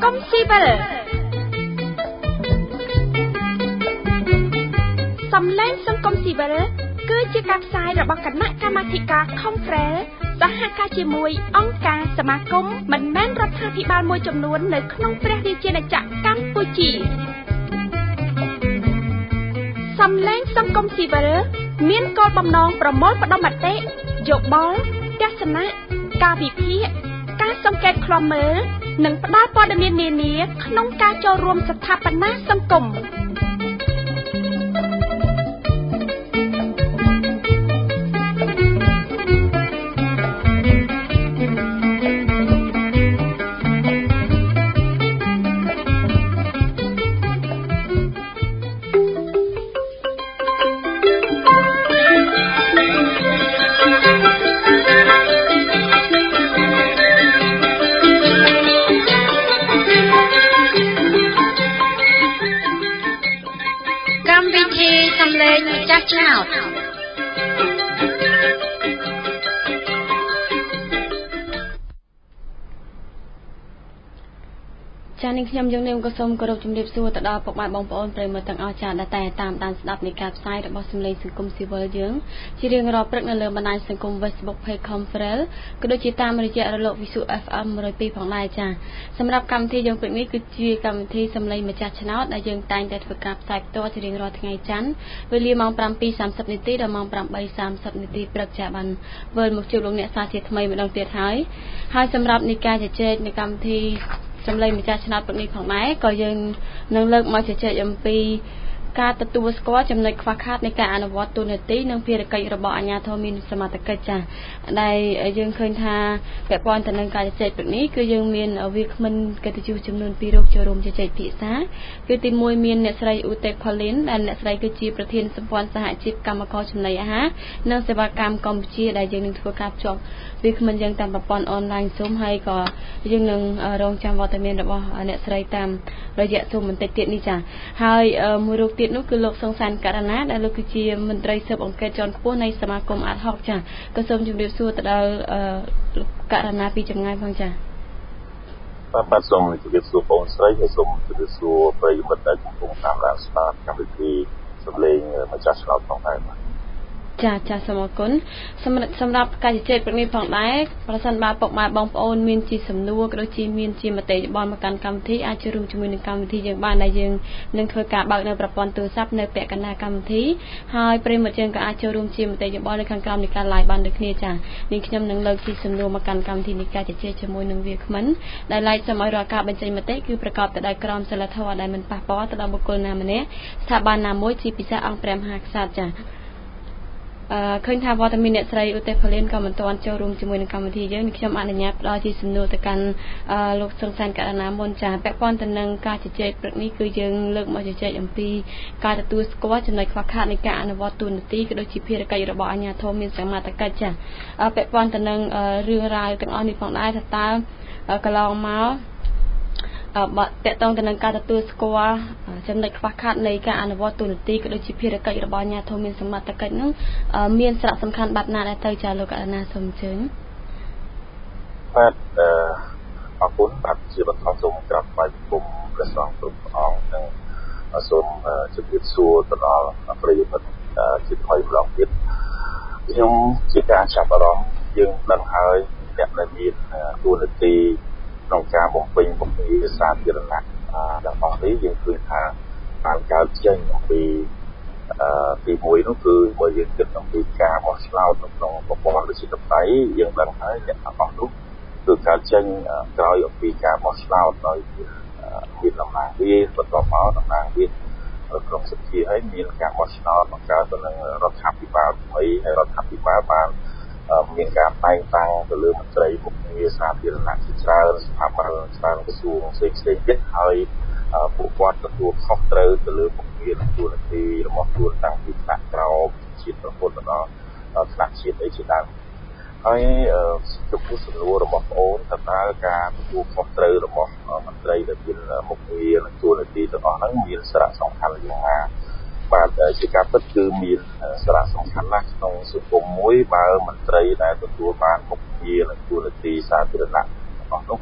ង្គមស៊ីវិលសំឡេងសង្គមស៊ីវិលគឺជាការផ្សាយរបស់គណៈកម្មាធិការ Conference សហការជាមួយអង្គការសមាគមមិនមែនរដ្ឋាភិបាលមួយចំនួននៅក្នុងព្រះរាជាណាចក្រកម្ពុជាសំឡេងសង្គមស៊ីវិលមានគោលបំណងប្រមូលផ្ដុំមតិយោបល់ទស្សនៈការវិភាគការសង្កេតឃ្លាំមើលនិងផ្ដល់ព័ត៌មាននានាក្នុងការចូលរួមស្ថាបនាសង្គមចា៎ខ្ញុំយើងនាងក៏សូមគោរពជំរាបសួរទៅដល់ពុកម៉ែបងប្អូនប្រិយមិត្តទាំងអស់ចា៎ដែលតែតាមដានស្ដាប់នៃការផ្សាយរបស់សំឡេងសង្គមស៊ីវិលយើងជារៀងរាល់ព្រឹកនៅលើបណ្ដាញសង្គម Facebook Page Conference ក៏ដូចជាតាមរយៈរលកវិទ្យុ FM 102ផងដែរចា៎សម្រាប់កម្មវិធីយើងព្រឹកនេះគឺជាកម្មវិធីសំឡេងម្ចាស់ឆ្នោតដែលយើងតែងតែធ្វើការផ្សាយផ្ទាល់ជារៀងរាល់ថ្ងៃច័ន្ទវេលាម៉ោង 7:30 នាទីដល់ម៉ោង 8:30 នាទីព្រឹកចា៎បានវិលមកជួបលោកអ្នកសាជាថ្មីម្ដងទៀតហើយសម្រាប់នៃការជជែកនៅកម្មវិធីសំឡេងម្ចាស់ឆ្នោតព្រឹកនេះផងដែរក៏យើងនឹងលើកមកជជែកអំពីការទទួលស្គាល់ចំណុចខ្វះខាតនៃការអនុវត្តទូនាទីនិងភារកិច្ចរបស់អាជ្ញាធរមានសមត្ថកិច្ចចា៎ដែលយើងឃើញថាពាក់ព័ន្ធទៅនឹងការជជែកព្រឹកនេះគឺយើងមានវាគ្មិនកិត្តិយសចំនួន2រូបចូលរួមជជែកពិភាក្សាគឺទី1មានអ្នកស្រីឧទេផូលីនដែលអ្នកស្រីគឺជាប្រធានសម្ព័ន្ធសហជីពកម្មករចំណីអាហារនិងសេវាកម្មកម្ពុជាដែលយើងនឹងធ្វើការភ្ជាប់វាគ្មិនយើងតាមប្រព័ន្ធអនឡាញ Zoom ហើយក៏យើងនឹងរងចាំវត្តមានរបស់អ្នកស្រីតាមរយៈ Zoom បន្តិចទៀតនេះចា៎ហើយមួយរូបទៀតនោះគឺលោកសង្សានករណាដែលលោកគឺជាមន្ត្រីស៊ើបអង្កេតជាន់ខ្ពស់នៃសមាគមអាត់ហុកចា៎ក៏សូមជម្រាបសួរទៅដល់លោកករណាពីចម្ងាយផងចា៎បាទសូមជម្រាបសួរបងស្រីហើយសូមជម្រាបសួរប្រិយមិត្តដែលកំពុងតាមដានស្ដាប់កម្មវិធីសំឡេងម្ចាស់ឆ្នោតផងដែរបាទចាសូមអរគុណសម្រាប់ការជជែកព្រឹកនេះផងដែរប្រសិនបើពុកម៉ែបងប្អូនមានជាសំណួរក៏ដូចជាមានជាមតិយោបល់មកកាន់កម្មវិធីអាចចូលរួមជាមួយនឹងកម្មវិធីយើងបានដែលយើងនឹងធ្វើការបើកនៅប្រព័ន្ធទូរស័ព្ទនៅពាក់កណ្ដាលកម្មវិធីហើយប្រិយមិត្តយើងក៏អាចចូលរួមជាមតិយោបល់នៅខាងក្រោមនៃការ live បានដូចគ្នាចានេះខ្ញុំនឹងលើកជាសំណួរមកកាន់កម្មវិធីនៃការជជែកជាមួយនឹងវាគ្មិនដែល live សូមឲ្យរាល់ការបញ្ចេញមតិគឺប្រកបទៅដោយក្រមសីលធម៌ដែលមិនប៉ះពាល់ទៅដល់បុគ្គលណាម្នាក់ស្ថាប័នណាមួយជាពិសេសអង្គព្រះមហាក្សត្រចាឃើញថាវត្តមានអ្នកស្រីឧទេផូលីនក៏មិនទាន់ចូលរួមជាមួយនឹងកម្មវិធីយើងនេះខ្ញុំអនុញ្ញាតផ្ដល់ជាសំណួរទៅកាន់លោកសង្សានករណាមុនចាពាក់ព័ន្ធទៅនឹងការជជែកព្រឹកនេះគឺយើងលើកមកជជែកអំពីការទទួលស្គាល់ចំណុចខ្វះខាតនៃការអនុវត្តទូនាទីក៏ដូចជាភារកិច្ចរបស់អាជ្ញាធរមានសមត្ថកិច្ចចាពាក់ព័ន្ធទៅនឹងរឿងរ៉ាវទាំងអស់នេះផងដែរថាតើកន្លងមកបើតកតងទៅនឹងការទទួលស្គាល់ចំណុចខ្វះខាតនៃការអនុវត្តទូនាទីក៏ដូចជាភារកិច្ចរបស់អាជ្ញាធរមានសមត្ថកិច្ចនឹងមានសារៈសំខាន់បាត់ណាស់ដែរទៅចាលោកអរណាសូមអញ្ជើញបាទអរគុណបាទជាបន្តសូមក្រាបថ្វាយបង្គំព្រះសង្ឃគ្រប់ព្រះអង្គនិងសូមជម្រាបសួរទៅដល់ប្រិយមិត្តជាថ្មីម្ដងទៀតខ្ញុំជាការចាប់អារម្មណ៍យើងដឹងហើយអ្នកដែលមានទូនាទីក្នុងការបំពេញមុខងារសាធារណៈទាំងអស់នេះយើងឃើញថាបានកើតចេញអំពីទី1នោះគឺបើយើងគិតអំពីការបោះឆ្នោតនៅក្នុងប្រព័ន្ធប្រជាធិបតេយ្យយើងដឹងហើយអ្នកទាំងអស់នោះគឺកើតចេញក្រោយអំពីការបោះឆ្នោតដោយមានតំណាងរាស្ត្របន្តមកតំណាងរាស្ត្រក្នុងសភាហើយមានការបោះឆ្នោតបង្កើតទៅនឹងរដ្ឋាភិបាលថ្មីហើយរដ្ឋាភិបាលបានមានការតែងតាំងទៅលើមន្ត្រីមុខងារសាធារណៈជាច្រើនស្ថាប័នច្រើនក្រសួងផ្សេងៗទៀតហើយពួកគាត់ទទួលខុសត្រូវទៅលើមុខងារទូនាទីរបស់ខ្លួនតាំងពីថ្នាក់ក្រោមជាតិប្រពន្ធដល់ថ្នាក់ជាតិអីជាដើមហើយចំពោះសំណួររបស់បងអូនតើការទទួលខុសត្រូវរបស់មន្ត្រីដែលមានមុខងារនិងទូនាទីទាំងអស់ហ្នឹងមានសារៈសំខាន់យ៉ាងណាបាទជាការពិតគឺមានសារៈសំខាន់ណាស់ក្នុងសង្គមមួយបើមន្ត្រីដែលទទួលបានមុខងារនិងទូនាទីសាធារណៈរបស់នោះ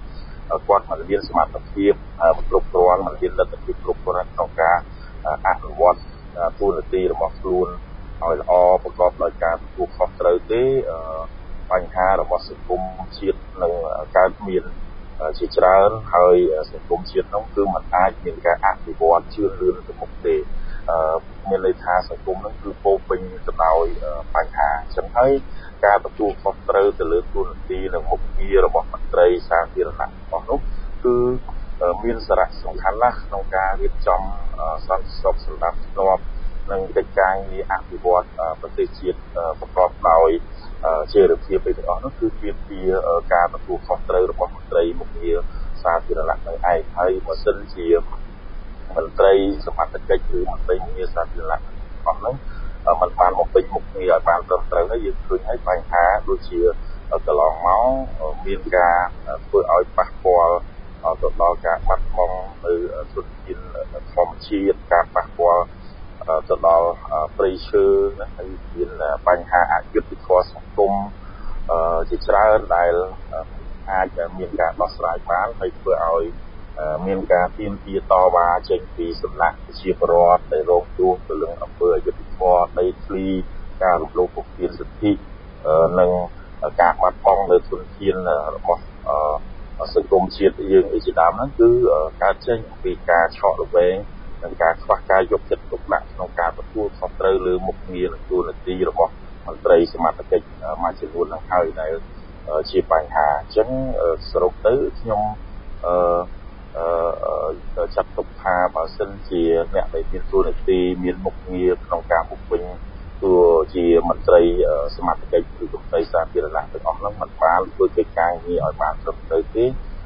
គាត់មករៀនសមត្ថភាពគ្រប់គ្រាន់មករៀនលទ្ធភាពគ្រប់គ្រាន់ក្នុងការអនុវត្តទូនាទីរបស់ខ្លួនឲ្យល្អប្រកបដោយការទទួលខុសត្រូវទេបញ្ហារបស់សង្គមជាតិនឹងកើតមានជាច្រើនហើយសង្គមជាតិនោះគឺมันអាចមានការអភិវឌ្ឍជឿនលឿនទៅមុខទេមានន័យថាសង្គមនោះគឺពោពេញទៅដោយបញ្ហាអញ្ចឹងហើយការទទួលខុសត្រូវទៅលើទូនាទីនិងមុខងាររបស់មន្ត្រីសាធារណៈរបស់នោះគឺមានសារៈសំខាន់ណាស់ក្នុងការរៀបចំសន្តិសុខសម្រាប់ធ្នាប់និងកិច្ចការងារអភិវឌ្ឍប្រទេសជាតិប្រកបដោយជារបៀបទាំងអស់នោះគឺទាមទារការទទួលខុសត្រូវរបស់មន្ត្រីមុខងារសាធារណៈនឹងឯងហើយបើសិនជាមន្ត្រីសមត្ថកិច្ចឬមន្ត្រីមុខងារសាធារណៈអស់នោះมันបានមកពេញមុខងារឲ្យបានត្រឹមត្រូវហើយយើងឃើញហើយបញ្ហាដូចជាកន្លងមកមានការធ្វើឲ្យប៉ះពាល់ទៅដល់ការបាត់បង់នៅធនធានធម្មជាតិការប៉ះពាល់ទៅដល់ព្រៃឈើណាហើយមានបញ្ហាអយុត្តិធម៌សង្គមជាច្រើនដែលអាចមានការដោះស្រាយបានហើយធ្វើឲ្យមានការទាមទារតវ៉ាចេញពីសំណាក់ប្រជាពលរដ្ឋដែលរងគ្រោះទៅលើអំពើអយុត្តិធម៌ដីធ្លីការរំលោភបំពានសិទ្ធិនិងការបាត់បង់នៅធនធានរបស់សង្គមជាតិយើងជាដើមហ្នឹងគឺកើតចេញពីការឆក់រវែងនិងការខ្វះការយកចិត្តទុកដាក់ក្នុងការទទួលខុសត្រូវលើមុខងារនិងទូនាទីរបស់មន្ត្រីសមត្ថកិច្ចមួយចំនួនហ្នឹងហើយដែលជាបញ្ហាអញ្ចឹងសរុបទៅខ្ញុំចាត់ទុកថាបើសិនជាអ្នកដែលមានទូនាទីមានមុខងារក្នុងការបំពេញតួជាមន្ត្រីសមត្ថកិច្ចឬមន្ត្រីសាធារណៈទាំងអស់ហ្នឹងមិនបានធ្វើកិច្ចការងារឲ្យបានត្រឹមត្រូវទេ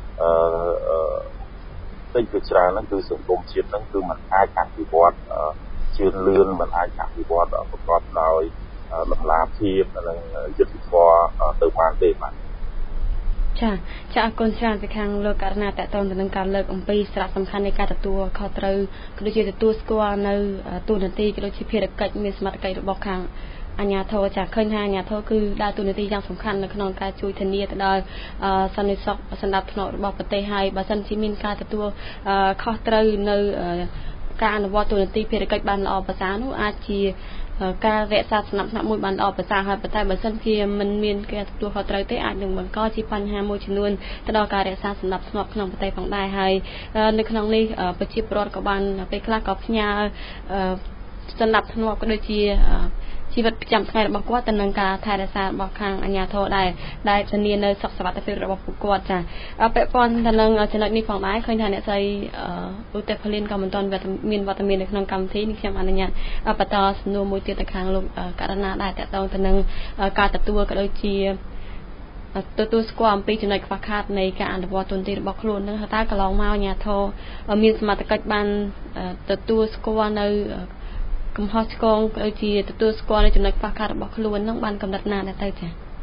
ពេញជាច្រើនហ្នឹងគឺសង្គមជាតិហ្នឹងគឺมันអាចអភិវឌ្ឍជឿនលឿនมันអាចអភិវឌ្ឍប្រកបដោយតម្លាភាពនិងយុត្តិធម៌ទៅបានទេបាទចាអរគុណច្រើនពីខាងលោកករណីតតងទៅនឹងការលើកអំពីសារៈសំខាន់នៃការទទួលខុសត្រូវក៏ដូចជាទទួលស្គាល់នៅទូនាទីក៏ដូចជាភារកិច្ចមានសមត្ថកិច្ចរបស់ខាងអាជ្ញាធរចាឃើញថាអាជ្ញាធរគឺដើរតួនាទីយ៉ាងសំខាន់នៅក្នុងការជួយធានាទៅដល់សន្តិសុខសណ្ដាប់ធ្នាប់របស់ប្រទេសហើយបើសិនជាមានការទទួលខុសត្រូវនៅការអនុវត្តទូនាទីភារកិច្ចបានល្អប្រសើរនោះអាចជាការរក្សាសំណាក់មួយបានល្អប្រសើរហើយប៉ុន្តែបើសិនជាមិនមានការទទួលខុសត្រូវទេអាចនឹងបង្កជាបញ្ហាមួយចំនួនទៅដល់ការរក្សាសំណាប់ធ្នាប់ក្នុងប្រទេសផងដែរហើយនៅក្នុងនេះប្រជាពលរដ្ឋក៏បានពេលខ្លះក៏ផ្ញើសំណាប់ធ្នាប់ក៏ដូចជាជីវិតប្រចាំថ្ងៃរបស់គាត់ទៅនឹងការថែរក្សារបស់ខាងអាជ្ញាធរដែលធានានៅសុខសុវត្ថិភាពរបស់ពួកគាត់ចាពាក់ព័ន្ធទៅនឹងចំណុចនេះផងដែរឃើញថាអ្នកស្រីឧទិផលីនក៏មិនទាន់មានវត្តមាននៅក្នុងកម្មវិធីនេះខ្ញុំអនុញ្ញាតបន្តសំណួរមួយទៀតទៅខាងលោកករណាដែរតកតងទៅនឹងការទទួលក៏ដូចជាទទួលស្គាល់អំពីចំណុចខ្វះខាតនៃការអនុវត្តទូនាទីរបស់ខ្លួននឹងតើកន្លងមកអាជ្ញាធរមានសមត្ថកិច្ចបានទទួលស្គាល់នៅកំហុសឆ្គងក៏ដូចជាទទួលស្គាល់នៅចំណុចខ្វះខាតរបស់ខ្លួននឹងបានកម្រិតណាដែរទៅ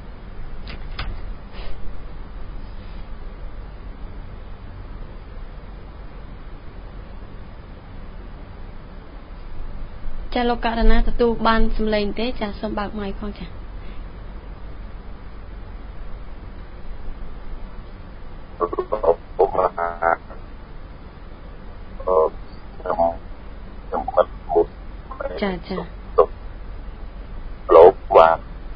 ចាលោកករណាទទួលបានសម្លេងទេចាសូមបើកម៉ៃផងចាចាលោកបាទ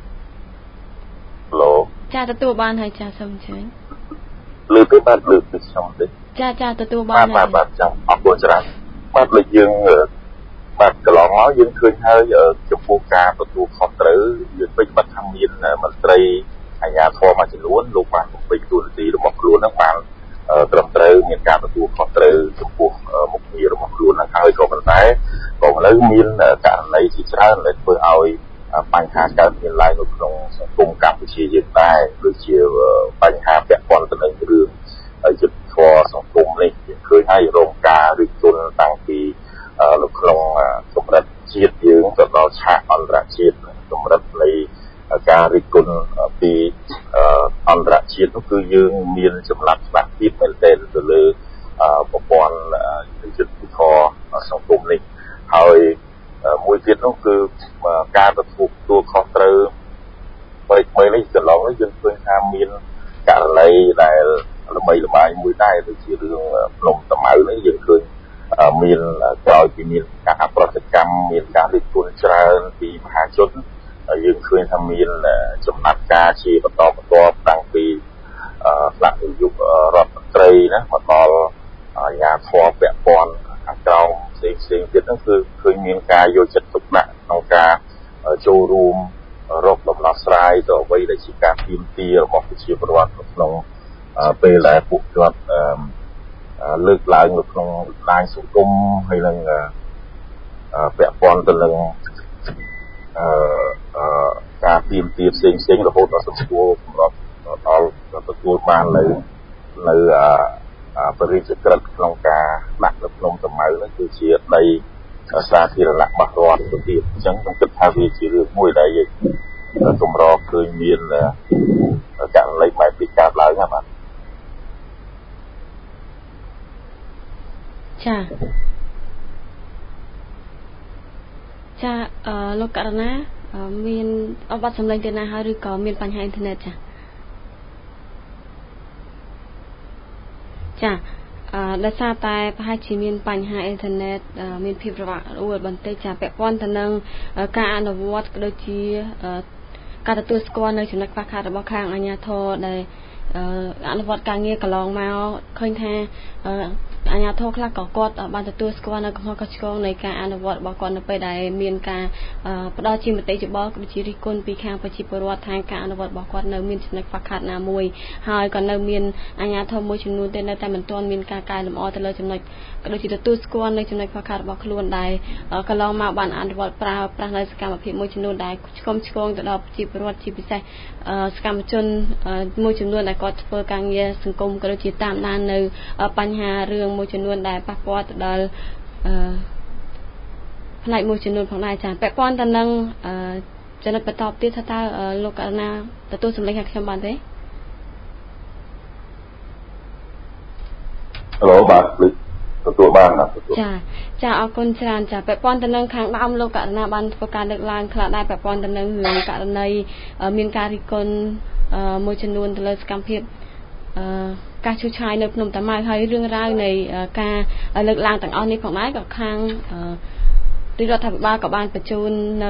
លោកចាទទួលបានហើយចាសូមអញ្ជើញលើកទៅបាទលើកពីខ្ញុំទេចាទទួលបានហើយបាទចាំអរគុណច្រើនបាទដូចយើងបាទកន្លងមកយើងឃើញហើយចំពោះការទទួលខុសត្រូវយើងពេញបាត់ថាមានមន្ត្រីអាជ្ញាធរមួយចំនួនលោកបានបំពេញតួនាទីរបស់ខ្លួនហ្នឹងបានត្រឹមត្រូវមានការទទួលខុសត្រូវចំពោះមុខងាររបស់ខ្លួនហ្នឹងហើយក៏ប៉ុន្តែក៏នៅមានករណីជាច្រើនដែលធ្វើឲ្យបញ្ហាកើតមានឡើងនៅក្នុងសង្គមកម្ពុជាយើងដែរដូចជាបញ្ហាពាក់ព័ន្ធទៅនឹងរឿងយុត្តិធម៌សង្គមនេះយើងឃើញហើយរងការរិះគន់តាំងពីនៅក្នុងកម្រិតជាតិយើងទៅដល់ឆាកអន្តរជាតិកម្រិតនៃការរិះគន់ពីអន្តរជាតិនោះគឺយើងមានចំណាត់ស្ដាប់ទៀតមែនទែនទៅលើប្រព័ន្ធយុត្តិធម៌សង្គមនេះហើយមួយទៀតនោះគឺការទទួលខុសត្រូវថ្មីនេះកន្លងនេះយើងឃើញថាមានករណីដែលល្បីល្បាញមួយដែរដូចជារឿងភ្នំតាម៉ៅនេះយើងឃើញមានក្រោយពីមានការអប្រតិកម្មមានការរិះគន់ច្រើនពីមហាជនយើងឃើញថាមានចំណាត់ការជាបន្តបន្ទាប់តាំងពីស្ដេចនាយករដ្ឋមន្ត្រីណាមកដល់អាជ្ញាធរពាក់ព័ន្ធខាងក្រោមផ្សេងទៀតហ្នឹងគឺឃើញមានការយកចិត្តទុកដាក់ក្នុងការចូលរួមរកដំណោះស្រាយទៅអ្វីដែលជាការទាមទាររបស់ប្រជាពលរដ្ឋក្នុងពេលដែលពួកគាត់លើកឡើងនៅក្នុងបណ្ដាញសង្គមហើយនឹងពាក់ព័ន្ធទៅនឹងការទាមទារផ្សេងរហូតដល់សម្គាល់សម្រាប់ដល់ទទួលបាននៅបរិយាក្រិតក្នុងការដាក់នៅក្នុងតំៅនោះគឺជាដីសាធារណៈរបស់រដ្ឋទៅទៀតអញ្ចឹងខ្ញុំគិតថាវាជារឿងមួយដែលយើងកម្រឃើញមានករណីបែបនេះកើតឡើងណាបាទចាលោកករណាមានអបអរសម្លេងទៅណាហើយឬក៏មានបញ្ហាអ៊ីនធឺណិតចាដោយសារតែប្រហែលជាមានបញ្ហាអ៊ីនធឺណិតមានភាពរវល់បន្តិចចាពាក់ព័ន្ធទៅនឹងការអនុវត្តក៏ដូចជាការទទួលស្គាល់នៅចំណុចខ្វះខាតរបស់ខាងអាជ្ញាធរដែលអនុវត្តការងារកន្លងមកឃើញថាអាជ្ញាធរខ្លះក៏គាត់បានទទួលស្គាល់នៅកំហុសខុសឆ្គងនៃការអនុវត្តរបស់គាត់នៅពេលដែលមានការផ្ដល់ជាមតិយោបល់ក៏ដូចជារិះគន់ពីខាងប្រជាពលរដ្ឋថាការអនុវត្តរបស់គាត់នៅមានចំណុចខ្វះខាតណាមួយហើយក៏នៅមានអាជ្ញាធរមួយចំនួនទៀតនៅតែមិនទាន់មានការកែលម្អទៅលើចំណុចក៏ដូចជាទទួលស្គាល់នៅចំណុចខ្វះខាតរបស់ខ្លួនដែលកន្លងមកបានអនុវត្តប្រើប្រាស់នៅសកម្មភាពមួយចំនួនដែលឆ្កងទៅដល់ប្រជាពលរដ្ឋជាពិសេសសកម្មជនមួយចំនួនដែលគាត់ធ្វើការងារសង្គមក៏ដូចជាតាមដាននៅបញ្ហារឿងមួយចំនួនដែលប៉ះពាល់ទៅដល់ផ្នែកមួយចំនួនផងដែរចាពាក់ព័ន្ធទៅនឹងចំណុចបន្តទៀតថាតើលោកករណាទទួលសម្លេងឲ្យខ្ញុំបានទេហៅបាទទទួលបានចាអរគុណច្រើនចាពាក់ព័ន្ធទៅនឹងខាងដើមលោកករណាបានធ្វើការលើកឡើងខ្លះដែរពាក់ព័ន្ធទៅនឹងរឿងករណីមានការរិះគន់មួយចំនួនទៅលើសកម្មភាពការឈូសឆាយនៅភ្នំតាម៉ៅហើយរឿងរ៉ាវនៃការលើកឡើងទាំងអស់នេះផងដែរក៏ខាងរដ្ឋាភិបាលក៏បានបញ្ជូននៅ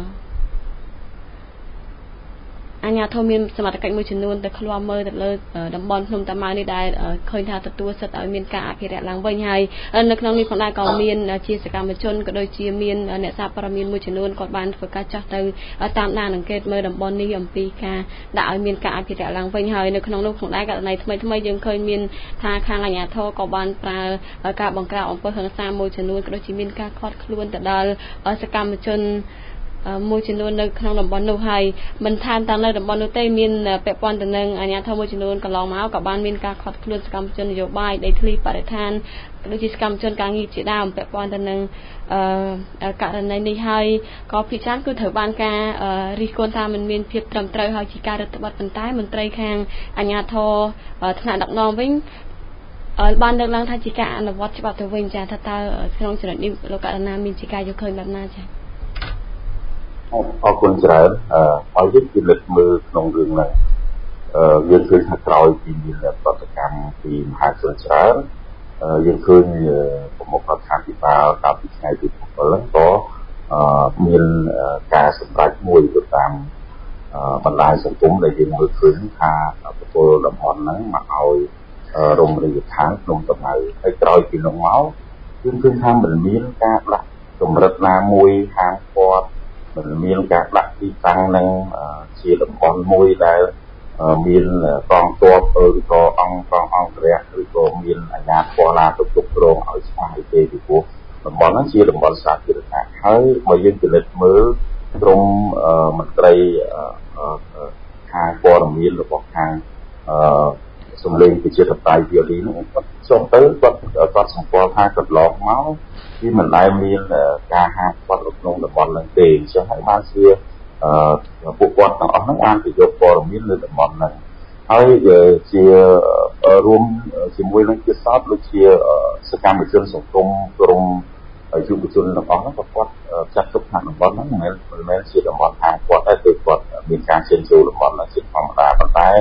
អាជ្ញាធរមានសមត្ថកិច្ចមួយចំនួនទៅឃ្លាំមើលទៅលើតំបន់ភ្នំតាម៉ៅនេះដែលឃើញថាទទួលសិទ្ធិឲ្យមានការអភិរក្សឡើងវិញហើយនៅក្នុងនេះផងដែរក៏មានជាសកម្មជនក៏ដូចជាមានអ្នកសារព័ត៌មានមួយចំនួនគាត់បានធ្វើការចាស់ទៅតាមដានអង្កេតមើលតំបន់នេះអំពីការដាក់ឲ្យមានការអភិរក្សឡើងវិញហើយនៅក្នុងនោះផងដែរករណីថ្មីយើងឃើញមានថាខាងអាជ្ញាធរក៏បានប្រើការបង្ក្រាបអំពើហិង្សាមួយចំនួនក៏ដូចជាមានការឃាត់ខ្លួនទៅដល់សកម្មជនមួយចំនួននៅក្នុងតំបន់នោះហើយមិនថាតាមនៅតំបន់នោះទេមានពាក់ព័ន្ធទៅនឹងអាជ្ញាធរមួយចំនួនកន្លងមកក៏បានមានការឃាត់ខ្លួនសកម្មជននយោបាយដីធ្លីបរិស្ថានក៏ដូចជាសកម្មជនការងារជាដើមពាក់ព័ន្ធទៅនឹងករណីនេះហើយក៏ភាគច្រើនគឺត្រូវបានការរិះគន់ថាมันមានភាពត្រឹមត្រូវហើយជាការរដ្ឋបတ်ប៉ុន្តែមន្ត្រីខាងអាជ្ញាធរថ្នាក់ដឹកនាំវិញបានលើកឡើងថាជាការអនុវត្តច្បាប់ទៅវិញចាថាតើក្នុងចំណុចនេះលោកករណាមានជាការយកឃើញបែបណាចាអរគុណច្រើនឲ្យយើងពិនិត្យមើលក្នុងរឿងនេះយើងឃើញថាក្រោយពីមានប្រតិកម្មពីមហាជនច្រើនយើងឃើញប្រមុខរដ្ឋាភិបាលកាលពីថ្ងៃទី7ហ្នឹងក៏មានការសម្រេចមួយទៅតាមបណ្ដាញសង្គមដែលយើងមើលឃើញថាពលតំបន់ហ្នឹងមកឲ្យរមណីយដ្ឋានក្នុងតំណៅហើយក្រោយពីនោះមកយើងឃើញថាមិនមានការដាក់កម្រិតណាមួយហាមឃាត់មិនមានការដាក់ទីតាំងនឹងជាតំបន់មួយដែលមានកងទ័ពឬក៏អង្គរៈឬក៏មានអាជ្ញាធរណាទៅគ្រប់គ្រងឲ្យស្អាតទេពីព្រោះតំបន់ហ្នឹងជាតំបន់សាធារណៈហើយបើយើងពិនិត្យមើលក្រុមមន្ត្រីខាងព័ត៌មានរបស់ខាងសម្លេងប្រជាធិបតេយ្យ VOD នោះគាត់ចុះទៅគាត់សម្គាល់ថាកន្លងមកវាមិនដែលមានការហាមឃាត់នៅក្នុងតំបន់ហ្នឹងទេអញ្ចឹងហើយបានជាពួកគាត់ទាំងអស់ហ្នឹងបានទៅយកព័ត៌មាននៅតំបន់ហ្នឹងហើយជារួមជាមួយនឹងជាសពដូចជាសកម្មជនសង្គមក្រុមយុវជនទាំងអស់ហ្នឹងក៏គាត់ចាត់ទុកថាតំបន់ហ្នឹងមិនមែនជាតំបន់ហាមឃាត់ទេគឺគាត់មានការចេញចូលតំបន់ហ្នឹងជាធម្មតាប៉ុន្តែ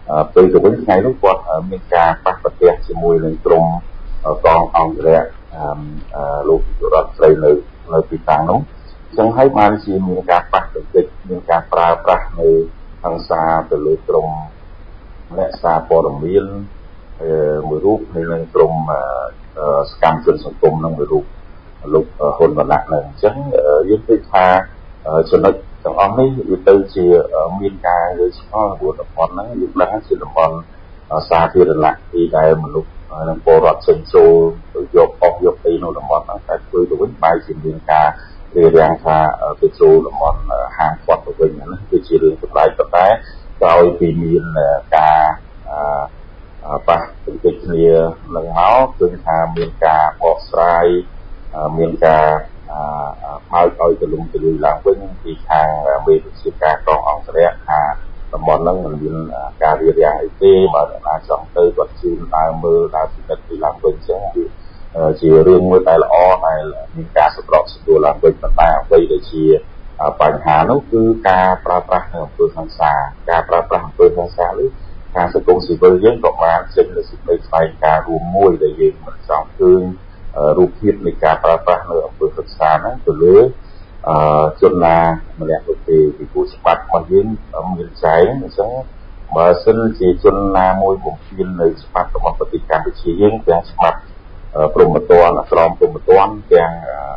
ពេលទៅវិញថ្ងៃនោះគាត់មានការប៉ះប្រទះជាមួយនឹងក្រុមកងអង្គរៈលោករដ្ឋស្រីនៅទីតាំងនោះចឹងហើយបានជាមានការប៉ះទង្គិចមានការប្រើប្រាស់នៅហង្សាទៅលើក្រុមអ្នកសារព័ត៌មានមួយរូបហើយនឹងក្រុមសកម្មជនសង្គមនឹងមួយរូបលោកហ៊ុនវណ្ណៈនឹងអញ្ចឹងយើងគិតថាចំណុចទាំងអស់នេះវាទៅជាមានការលើកស្គាល់របស់តំបន់ហ្នឹងយើងដឹងជាតំបន់សាធារណៈទីដែលមនុស្សនិងពលរដ្ឋចេញចូលទៅយកអស់យកអីនៅតំបន់ហ្នឹងតែធ្វើទៅវិញបែរជាមានការរារាំងថាទៅចូលតំបន់ហាងគាត់ទៅវិញហ្នឹងគឺជារឿងចម្លែកប៉ុន្តែក្រោយពីមានការប៉ះទង្គិចគ្នានឹងមកឃើញថាមានការបកស្រាយមានការបើកឲ្យទលំទលាយឡើងវិញពីខាងមេវិជាការកងអង្គរៈថាតំបន់ហ្នឹងមិនមានការរារាំងអីទេបើអ្នកណាចង់ទៅគាត់ជឿនដើរមើលដើរពិនិត្យពីឡើងវិញចឹងជារឿងមួយដែលល្អដែលមានការសម្របសម្រួលឡើងវិញប៉ុន្តែអ្វីដែលជាបញ្ហានោះគឺការប្រើប្រាស់នៅអំពើហិង្សាការប្រើប្រាស់អំពើហិង្សានេះខាងសង្គមស៊ីវិលយើងក៏បានចេញនូវសេចក្តីថ្លែងការណ៍រួមមួយដែលយើងមិនចង់ឃើញរូបភាពនៃការប្រើប្រាស់នៅអំពើហិង្សាហ្នឹងទៅលើជនណាម្នាក់នោះទេពីព្រោះច្បាប់របស់យើងមានចែងអញ្ចឹងបើសិនជាជនណាមួយបំពេញនៅច្បាប់របស់ប្រទេសកម្ពុជាយើងទាំងច្បាប់ព្រហ្មទណ្ឌក្រមព្រហ្មទណ្ឌទាំង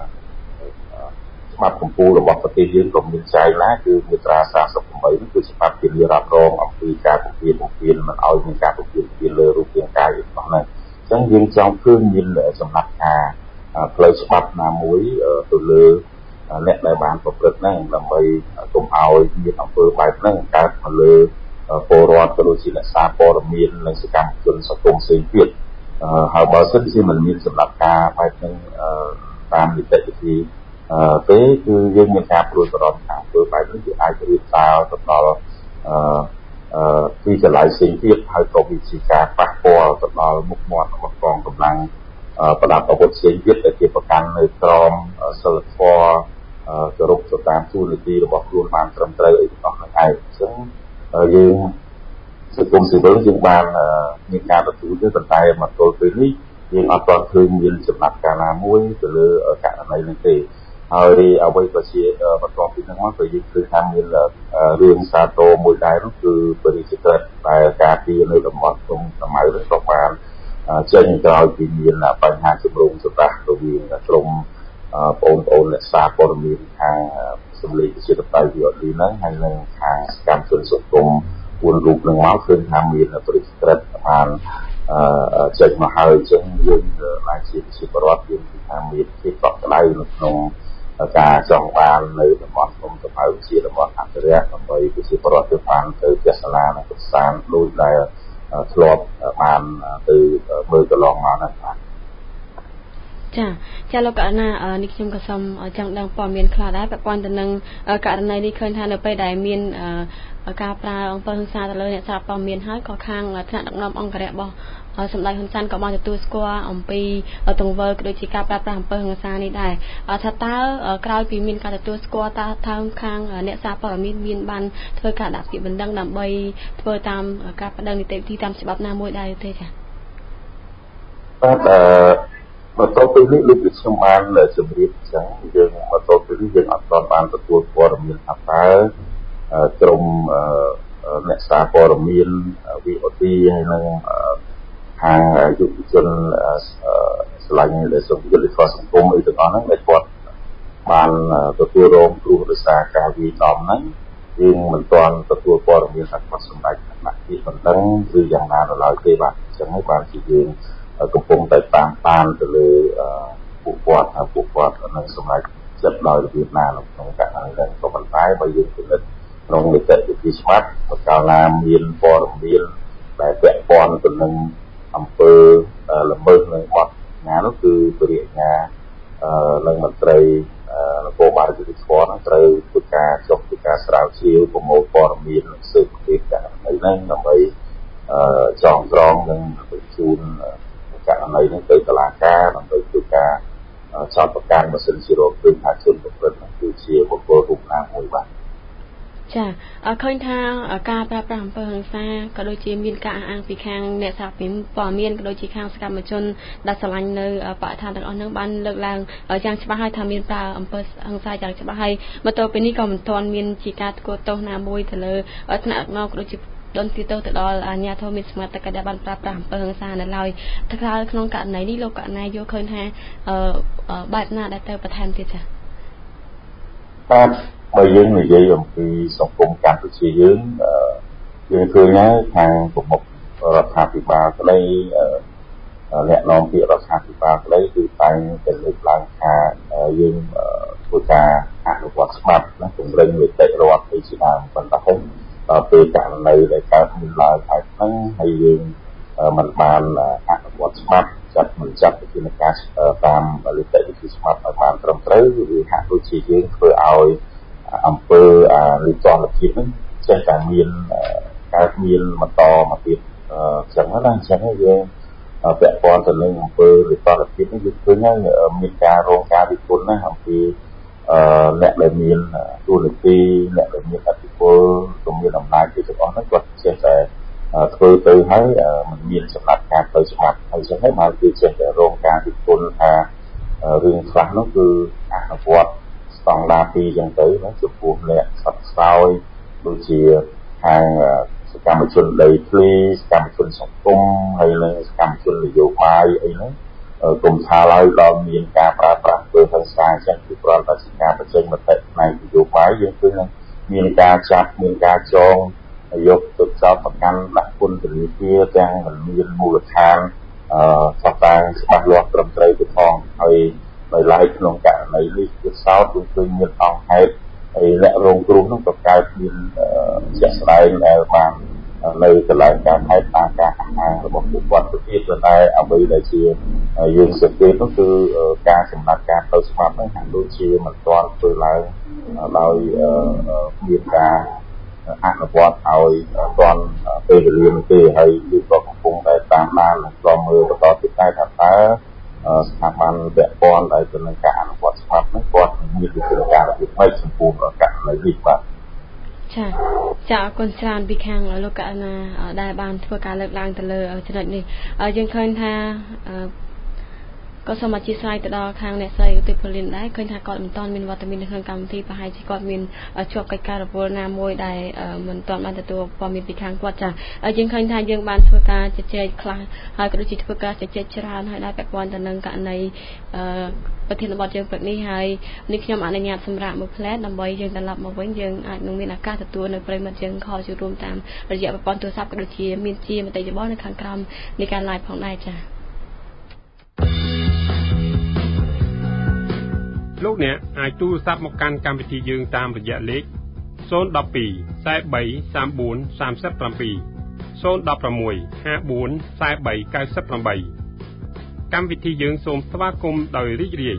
ច្បាប់កម្ពុជារបស់ប្រទេសយើងក៏មានចែងដែរគឺមាត្រា38នេះគឺច្បាប់ធានារ៉ាប់រងអំពីការពពានមិនឲ្យមានការពពានលើរូបរាងកាយរបស់ហ្នឹងអញ្ចឹងយើងចង់ឃើញមានចំណាត់ការផ្លូវច្បាប់ណាមួយទៅលើអ្នកដែលបានប្រព្រឹត្តហ្នឹងដើម្បីកុំឲ្យមានអំពើបែបហ្នឹងកើតមកលើពលរដ្ឋក៏ដូចជាអ្នកសារព័ត៌មាននិងសកម្មជនសង្គមផ្សេងទៀតហើយបើសិនជាមិនមានចំណាត់ការបែបហ្នឹងតាមនីតិវិធីទេគឺយើងមានការព្រួយបារម្ភថាធ្វើបែបនេះវាអាចរៀបសារទៅដល់ទីចល័យផ្សេងទៀតហើយក៏វាជាការប៉ះពាល់ទៅដល់មុខមាត់របស់កងកម្លាំងប្រដាប់អាវុធផ្សេងទៀតដែលជាប្រកាន់នៅក្រមសិលធម៌គោរពទៅតាមទូនីតិរបស់ខ្លួនបានត្រឹមត្រូវអីទាំងអស់ហ្នឹងឯងអញ្ចឹងយើងសង្គមស៊ីវិលយើងបានមានការទទួលទេប៉ុន្តែមកទល់ពេលនេះយើងអត់ទាន់ឃើញមានចំណាត់ការណាមួយទៅលើករណីនេះទេហើយអ្វីក៏ជាបន្ទាប់ពីហ្នឹងមកក៏យើងឃើញថាមានរឿងសាទរមួយដែរនោះគឺបរិយាកាសដែលការពារនៅតំបន់ក្នុងសម័យនេះក៏បានចេញក្រោយពីមានបញ្ហាជំរុំសម្រាប់រវាងក្រុមបងប្អូនអ្នកសារព័ត៌មានខាងសម្លេងជាតបៃវីអូឌីហ្នឹងហើយនិងខាងសកម្មជនសង្គម4រូបនឹងមកឃើញថាមានបរិយាកាសបានចេញមកហើយអញ្ចឹងយើងអាចជាបរិបទយើងថាមានភាពកក់ក្ដៅនៅក្នុងការចង់បាននៅតំបន់ក្នុងសម័យជាតំបន់អភិរក្សដើម្បីជាបរិបទទៅបានទៅទស្សនានិងសិក្សាដូចដែលធ្លាប់បានទៅមើលកន្លងមកហ្នឹងបាទចាលោកកណានេះខ្ញុំក៏សូមចង់ដឹងព័ត៌មានខ្លះដែរពាក់ព័ន្ធទៅនឹងករណីនេះឃើញថានៅពេលដែលមានការប្រើអំពើហិង្សាទៅលើអ្នកសារព័ត៌មានហើយក៏ខាងថ្នាក់ដឹកនាំអង្គរៈរបស់សម្ដេចហ៊ុនសែនក៏បានទទួលស្គាល់អំពីទង្វើក៏ដូចជាការប្រើប្រាស់អំពើហិង្សានេះដែរថាតើក្រោយពីមានការទទួលស្គាល់តើខាងអ្នកសារព័ត៌មានបានធ្វើការដាក់ពាក្យបណ្ដឹងដើម្បីធ្វើតាមការបណ្ដឹងនីតិវិធីតាមច្បាប់ណាមួយដែរទេចាបាទបន្ទាប់ពីនេះលោកខ្ញុំបានជម្រាបអញ្ចឹងយើងបន្ទាប់ពីនេះយើងអត់ទាន់បានទទួលព័ត៌មានថាតើក្រុមអ្នកសារព័ត៌មាន VOD ហើយនឹងខាងយុវជនឆ្លាញ់ដែលសង្គមយុទ្ធសាស្ត្រសង្គមអីទាំងអស់ហ្នឹងដែលគាត់បានទទួលរងគ្រោះដោយសារការវាយដំហ្នឹងយើងមិនទាន់ទទួលព័ត៌មានថាគាត់សម្ដេចដាក់ពាក្យបណ្ដឹងឬយ៉ាងណានៅឡើយទេបាទអញ្ចឹងហើយបានជាយើងកំពុងតែតាមទៅលើពួកគាត់នឹងសម្រេចចិត្តដោយរបៀបណាក្នុងករណីនេះក៏ប៉ុន្តែបើយើងពិនិត្យក្នុងនីតិវិធីច្បាប់បើកាលណាមានព័ត៌មានដែលពាក់ព័ន្ធទៅនឹងអំពើល្មើសនៅបទណានោះគឺពរិញ្ញានឹងមន្ត្រីនគរបាលយុតិធម៌ត្រូវធ្វើការចុះធ្វើការស្រាវជ្រាវប្រមូលព័ត៌មានស៊ើបអង្កេតករណីហ្នឹងដើម្បីចងក្រងនិងបញ្ជូនករណីនេះទៅតុលាការដើម្បីធ្វើការចោទប្រកាន់បើសិនជារកឃើញថាជនប្រព្រឹត្តនោះគឺជាបុគ្គលរូបណាមួយបាទចាឃើញថាការប្រើប្រាស់អំពើហិង្សាក៏ដូចជាមានការអាងពីខាងអ្នកសារព័ត៌មានក៏ដូចជាខាងសកម្មជនដែលឆ្លាញ់នៅបរិស្ថានទាំងអស់ហ្នឹងបានលើកឡើងយ៉ាងច្បាស់ហើយថាមានប្រើអំពើហិង្សាយ៉ាងច្បាស់ហើយមកទល់ពេលនេះក៏មិនទាន់មានជាការធ្វើទោសណាមួយទៅលើថ្នាក់ដឹកនាំក៏ដូចជាដនទីទៅដល់អាជ្ញាធរមានសមត្ថកិច្ចដែលបានប្រើប្រាស់អំពើហិង្សានៅឡើយថាក្នុងករណីនេះលោកកណែយកឃើញថាបែបណាដែលទៅបន្ថែមទៀតចា៎បាទបើយើងនិយាយអំពីសង្គមកម្ពុជាយើងឃើញហើយខាងប្រមុខរដ្ឋាភិបាលក្តីអ្នកនាំពាក្យរដ្ឋាភិបាលក្តីគឺតែងតែលើកឡើងថាយើងធ្វើការអនុវត្តច្បាប់ណាពង្រឹងនីតិរដ្ឋទៅជាដើមប៉ុន្តែដល់ពេលករណីដែលកើតមានឡើងហើយហ្នឹងហើយយើងមិនបានអនុវត្តច្បាប់មិនចាត់វិធានការតាមនីតិវិធីច្បាប់ឲ្យបានត្រឹមត្រូវវាហាក់ដូចជាយើងធ្វើឲ្យអំពើនីតិរដ្ឋភាពហ្នឹងចេះតែមានកើតមានបន្តមកទៀតចឹងណាអញ្ចឹងយើងពាក់ព័ន្ធទៅនឹងអំពើនីតិរដ្ឋភាពនេះយើងឃើញហើយមានការរងការរិះគន់ណាអំពីអ្នកដែលមានទូនាទីអ្នកដែលមានអធិបុលក៏មានអំណាចជាទាំងអស់ហ្នឹងគាត់ចេះតែធ្វើទៅហើយมันមានចំណាត់ការផ្លូវច្បាប់ហើយចឹងហើយបានគេចេះតែរងការរិះគន់ថារឿងខ្លះនោះគឺអនុវត្តស្តង់ដារ2ចឹងទៅណាចំពោះអ្នកសត្វស្ោយដូចជាខាងសកម្មជនដីធ្លីសកម្មជនសង្គមហើយនិងសកម្មជននយោបាយអីហ្នឹងគុំថាឡើយដល់មានការប្រើប្រាស់ធ្វើហិង្សាចឹងគឺប្រតិបត្តិការបញ្ចេញមតិផ្នែកនយោបាយយើងឃើញមានការចាប់មានការចងយកទៅចោទប្រកាន់ដាក់ពន្ធនាគារទាំងមិនមានមូលដ្ឋានស្ថានច្បាស់លាស់ត្រឹមត្រូវទៅផងហើយដោយឡែកក្នុងករណីនេះគឺសោតគឺឃើញមានអង្គហេតុហើយអ្នករងគ្រោះនោះក៏កើតមានជាក់ស្ដែងដែលបាននៅកន្លែងការហេតុតាមការអះអាងរបស់ពួកគាត់ទៅទៀតប៉ុន្តែអ្វីដែលជាយើងសង្កេតនោះគឺការសម្ដែងការផ្លូវច្បាប់ហ្នឹងហាក់ដូចជាមិនទាន់ធ្វើឡើងដោយមានការអនុវត្តឲ្យទាន់ពេលវេលានោះទេហើយគឺក៏កំពុងតែតាមដាននិងក្រុមមើលបន្តទៀតតែថាតើស្ថាប័នពាក់ព័ន្ធដែលទៅនឹងការអនុវត្តច្បាប់ហ្នឹងគាត់មានវិធានការរបៀបម៉េចចំពោះករណីនេះបាទចាអរគុណច្រើនពីខាងលោកកណាដែលបានធ្វើការលើកឡើងទៅលើចំណុចនេះយើងឃើញថាក៏សូមអធិស្ឋានទៅដល់ខាងអ្នកស្រីឧទិពលិនដែរឃើញថាគាត់មិនទាន់មានវត្តមាននៅក្នុងកម្មវិធីប្រហែលជាគាត់មានជាប់កិច្ចការរវល់ណាមួយដែលមិនទាន់បានទទួលព័ត៌មានពីខាងគាត់ចាយើងឃើញថាយើងបានធ្វើការជជែកខ្លះហើយក៏ដូចជាធ្វើការជជែកច្រើនហើយដែរពាក់ព័ន្ធទៅនឹងករណីប្រធានបទយើងព្រឹកនេះហើយនេះខ្ញុំអនុញ្ញាតសម្រាប់មួយផ្លែដើម្បីយើងត្រឡប់មកវិញយើងអាចនឹងមានឱកាសទទួលនៅប្រិមិត្តយើងខលចូលរួមតាមរយៈប្រព័ន្ធទូរស័ព្ទក៏ដូចជាមានជាមតិយោបល់នៅខាងក្រោមនៃការ live ផងដែរចាលោកអ្នកអាចទូរស័ព្ទមកកាន់កម្មវិធីយើងតាមរយៈលេខ012 43 34 37 016 54 43 98កម្មវិធីយើងសូមស្វាគមន៍ដោយរីករាយ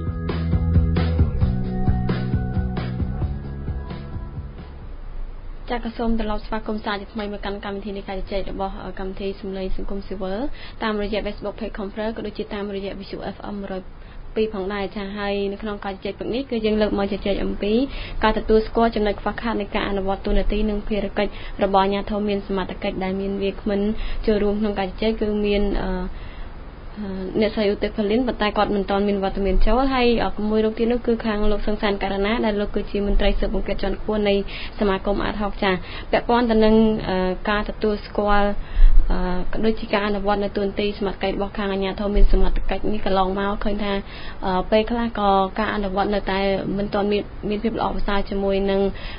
ចាក៏សូមត្រឡប់ស្វាគមន៍សាជាថ្មីមកកាន់កម្មវិធីនៃការជជែករបស់កម្មវិធីសម្លេងសង្គមស៊ីវិលតាមរយៈ Facebook Page Conference ក៏ដូចជាតាមរយៈ Visual FM 102ផងដែរចាហើយនៅក្នុងការជជែកព្រឹកនេះគឺយើងលើកមកជជែកអំពីការទទួលស្គាល់ចំណុចខ្វះខាតនៃការអនុវត្តទូនាទីនិងភារកិច្ចរបស់អាជ្ញាធរមានសមត្ថកិច្ចដែលមានវាគ្មិនចូលរួមក្នុងការជជែកគឺមានអ្នកស្រីឧទិពលិនប៉ុន្តែគាត់មិនទាន់មានវត្តមានចូលហើយមួយរូបទៀតនោះគឺខាងលោកសង្សានករណាដែលលោកគឺជាមន្ត្រីស៊ើបអង្កេតជាន់ខ្ពស់នៃសមាគមអាត60ចាពាក់ព័ន្ធទៅនឹងការទទួលស្គាល់ក៏ដូចជាការអនុវត្តនៅទូនាទីសមត្ថកិច្ចរបស់ខាងអាជ្ញាធរមានសមត្ថកិច្ចនេះកន្លងមកឃើញថាពេលខ្លះក៏ការអនុវត្តនៅតែមិនទាន់មានភាពល្អប្រសើរជាមួយនឹង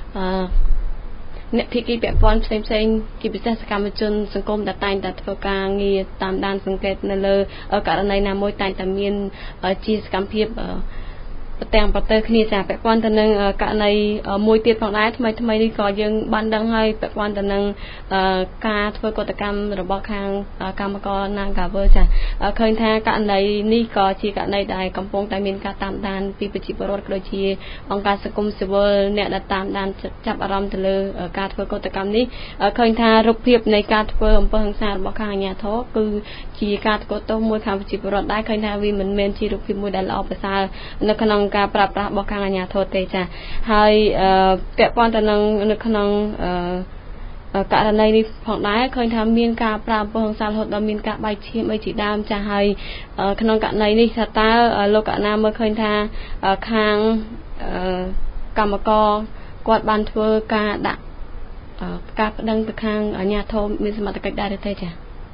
អ្នកភាគីពាក់ព័ន្ធផ្សេងៗជាពិសេសសកម្មជនសង្គមដែលតែងតែធ្វើការងារតាមដានសង្កេតនៅលើករណីណាមួយតែងតែមានជាសកម្មភាពប្រទាំងប្រទើគ្នាចាពាក់ព័ន្ធទៅនឹងករណីមួយទៀតផងដែរថ្មីនេះក៏យើងបានដឹងហើយពាក់ព័ន្ធទៅនឹងការធ្វើកតកម្មរបស់ខាងកម្មករ Nagawer ចាឃើញថាករណីនេះក៏ជាករណីដែលកំពុងតែមានការតាមដានពីប្រជាពលរដ្ឋក៏ដូចជាអង្គការសង្គមស៊ីវិលអ្នកដែលតាមដានចាប់អារម្មណ៍ទៅលើការធ្វើកតកម្មនេះឃើញថារូបភាពនៃការធ្វើអំពើហិង្សារបស់ខាងអាជ្ញាធរគឺជាការធ្វើទោសមួយខាងប្រជាពលរដ្ឋដែរឃើញថាវាមិនមែនជារូបភាពមួយដែលល្អប្រសើរនៅក្នុងក្នុងការប្រាប់ប្រាស់របស់ខាងអាជ្ញាធរទេចាហើយពាក់ព័ន្ធទៅនឹងនៅក្នុងករណីនេះផងដែរឃើញថាមានការប្រើអំពើហិង្សាររហូតដល់មានការបែកឈាមអីជាដើមចាហើយក្នុងករណីនេះថាតើលោកកណាមើលឃើញថាខាងកម្មករគាត់បានធ្វើការដាក់ការប្តឹងទៅខាងអាជ្ញាធរមានសមត្ថកិច្ចដែរឬទេចា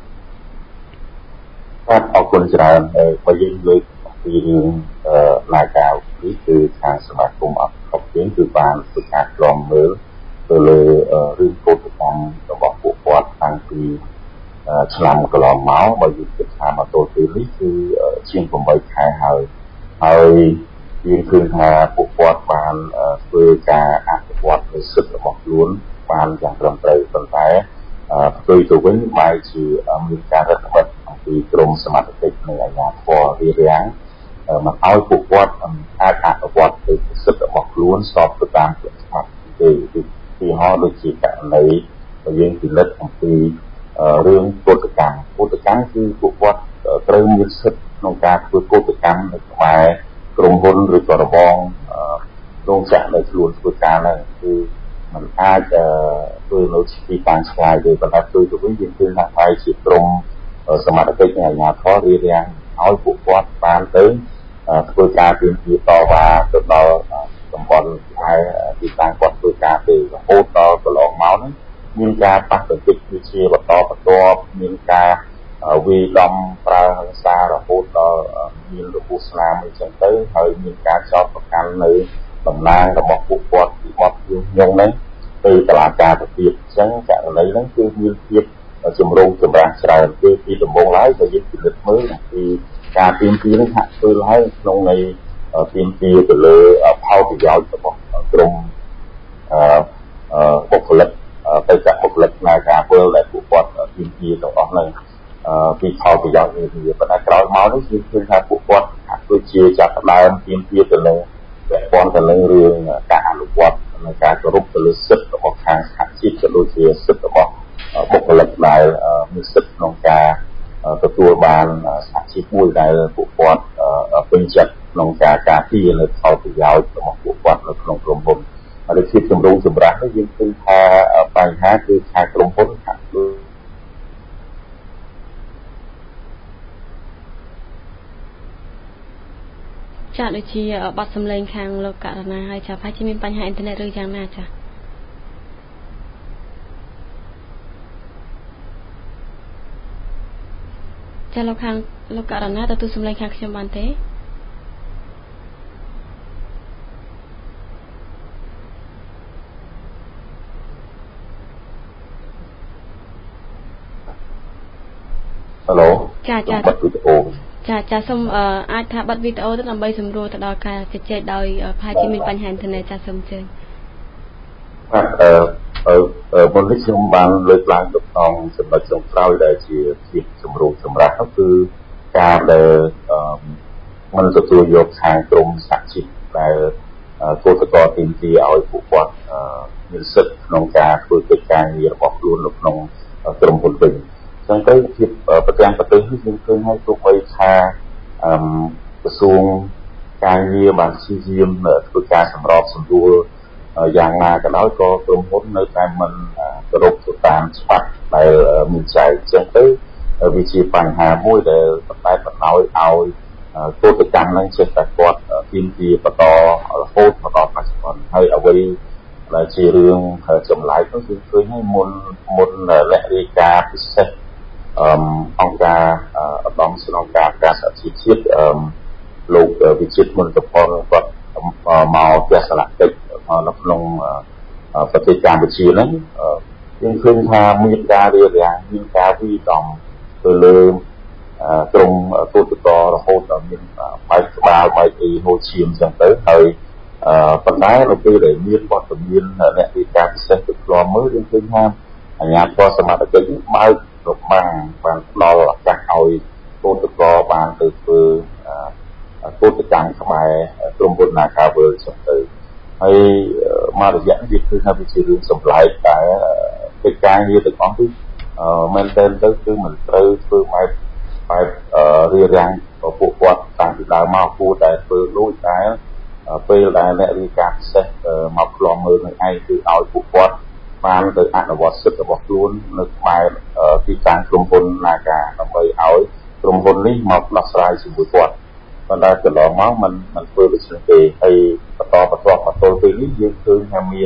បាទអរគុណច្រើនបើយើងលើកពីរឿងនាការនេះគឺខាងសមាគមអភិបាលយើងគឺបានធ្វើការក្រមមើលទៅលើរឿងកោតកម្មរបស់ពួកគាត់តាំងពីឆ្នាំកន្លងមកបើយើងគិតថាមកទល់ពេលនេះគឺជាង8ខែហើយយើងឃើញថាពួកគាត់បានធ្វើការអភិវឌ្ឍនូវសិទ្ធិរបស់ខ្លួនបានយ៉ាងត្រឹមត្រូវប៉ុន្តែផ្ទុយទៅវិញបែរជាមានការរឹតបន្តឹងអំពីក្រមសមត្ថកិច្ចនៃអាជ្ញាធររារាំងមកឲ្យពួកគាត់អាចអនុវត្តទៅសិទ្ធិរបស់ខ្លួនស្របទៅតាមច្បាប់ទេពីហោដូចជាករណីដែលយើងពិនិត្យអំពីរឿងកោតកម្មគឺពួកគាត់ត្រូវមានសិទ្ធិក្នុងការធ្វើកោតកម្មនៅក្បែរក្រុមហ៊ុនឬក៏របងរោងចក្រនៅខ្លួនធ្វើការហ្នឹងគឺมันអាចធ្វើនៅទីតាំងឆ្ងាយទេប៉ុន្តែផ្ទុយទៅវិញយើងឃើញថាហើយជាក្រុមសមត្ថកិច្ចនៃអាជ្ញាធររារាំងឲ្យពួកគាត់បានទៅធ្វើការទាមទារតវ៉ាទៅដល់តំបន់ទីតាំងគាត់ធ្វើការទៅរហូតដល់កន្លងមកហ្នឹងមានការប៉ះទង្គិចជាបន្តបន្ទាប់មានការវាយដំប្រើហិង្សារហូតដល់មានរបួសស្នាមអីចឹងទៅហើយមានការចោទប្រកាន់នៅតំណាងរបស់ពួកគាត់ពីបទញុះញង់ហ្នឹងទៅតុលាការទៅទៀតអញ្ចឹងករណីហ្នឹងគឺមានភាពចម្រូងចម្រាសច្រើនគឺពីដំបូងឡើយបើយើងពិនិត្យមើលពីការទាមទារនេះហាក់ធ្វើឡើងក្នុងន័យទាមទារទៅលើផលប្រយោជន៍របស់ក្រុមបុគ្គលិកទៅចាក់បុគ្គលិកផ្នែកការពលដែលពួកគាត់ទាមទារទាំងអស់ហ្នឹងពីផលប្រយោជន៍នេះប៉ុន្តែក្រោយមកនេះយើងឃើញថាពួកគាត់ហាក់ដូចជាចាប់ផ្ដើមទាមទារទៅនឹងពាក់ព័ន្ធទៅនឹងរឿងការអនុវត្តនិងការគោរពទៅលើសិទ្ធិរបស់ខាងសហជីពក៏ដូចជាសិទ្ធិរបស់បុគ្គលិកដែលមានសិទ្ធិក្នុងការទទួលបានសហជីពមួយដែលពួកគាត់ពេញចិត្តក្នុងការការពារនៅផលប្រយោជន៍របស់ពួកគាត់នៅក្នុងក្រុមហ៊ុនហើយជាចម្រូងចម្រាសនេះយើងឃើញថាបញ្ហាគឺខាងក្រុមហ៊ុនហាក់ដូចចាដូចជាបាត់សម្លេងខាងលោកករណាហើយចាប្រហែលជាមានបញ្ហាអ៊ីនធឺណិតឬយ៉ាងណាចាលោកខាងលោកករណាទទួលសម្លេងខាងខ្ញុំបានទេ Hello ចាបិទវីដេអូចាសូមអាចថាបិទវីដេអូទៅដើម្បីសម្រួលទៅដល់ការជជែកដោយប្រហែលជាមានបញ្ហាអ៊ីនធឺណិតចាសូមអញ្ជើញមុននេះខ្ញុំបានលើកឡើងទៅក្នុងចំណុចចុងក្រោយដែលជាភាពចម្រូងចម្រាសនោះគឺការដែលមិនទទួលយកខាងក្រមសហជីពដែលគឧតកោទាមទារឲ្យពួកគាត់មានសិទ្ធិក្នុងការធ្វើកិច្ចការងាររបស់ខ្លួននៅក្នុងក្រុមហ៊ុនវិញអញ្ចឹងទៅជាប្រទាំងប្រទេសនេះយើងឃើញហើយទោះបីថាក្រសួងការងារបានព្យាយាមធ្វើការសម្របសម្រួលយ៉ាងណាក៏ដោយក៏ក្រុមហ៊ុននៅតែមិនគោរពទៅតាមច្បាប់ដែលមានចែងអញ្ចឹងទៅវាជាបញ្ហាមួយដែលតែបណ្ដោយឲ្យកោតកម្មនឹងចេះតែគាត់ទាមទារបន្តរហូតមកដល់បច្ចុប្បន្នហើយអ្វីដែលជារឿងចម្លែកនោះគឺឃើញឲ្យមុនលក្ខរាយការណ៍ពិសេសអង្គការឧត្តមស្នងការការសហជីវជាតិលោកវិចិត្រមន្តផលគាត់មកទស្សនកិច្ចនៅក្នុងប្រទេសកម្ពុជាហ្នឹងយើងឃើញថាមានការរារាំងមានការវាយដំទៅលើក្រុមគឧតករហូតដល់មានបែកក្បាលបែកអីហូរឈាមចឹងទៅហើយប៉ុន្តែនៅពេលដែលមានវត្តមានអ្នកវិការពិសេសទៅខ្លំមើលយើងឃើញថាអាជ្ញាធរសមត្ថកិច្ចបើករបាំងបានផ្ដល់ឱកាសឲ្យគឧតករបានទៅធ្វើគឧតកម្មក្បែរក្រុមហ៊ុន Nagavel ចឹងទៅហើយមករយៈនេះវាគឺថាវាជារឿងសម្លែកតែកិច្ចការងារទាំងអស់នេះមែនទែនទៅគឺមិនត្រូវធ្វើបែបរារាំងពួកគាត់តាំងពីដើមមកគួរតែធ្វើដូចតែពេលដែលអ្នករាយការណ៍ពិសេសមកឃ្លាំមើលនឹងឯងគឺឲ្យពួកគាត់បានទៅអនុវត្តសិទ្ធិរបស់ខ្លួននៅក្បែរទីតាំងក្រុមហ៊ុន Naga ដើម្បីឲ្យក្រុមហ៊ុននេះមកដោះស្រាយជាមួយគាត់ប៉ុន្តែកន្លងមកมันធ្វើដូច្នេះទេហើយបន្តមកទល់ពេលនេះយើងឃើញថាមាន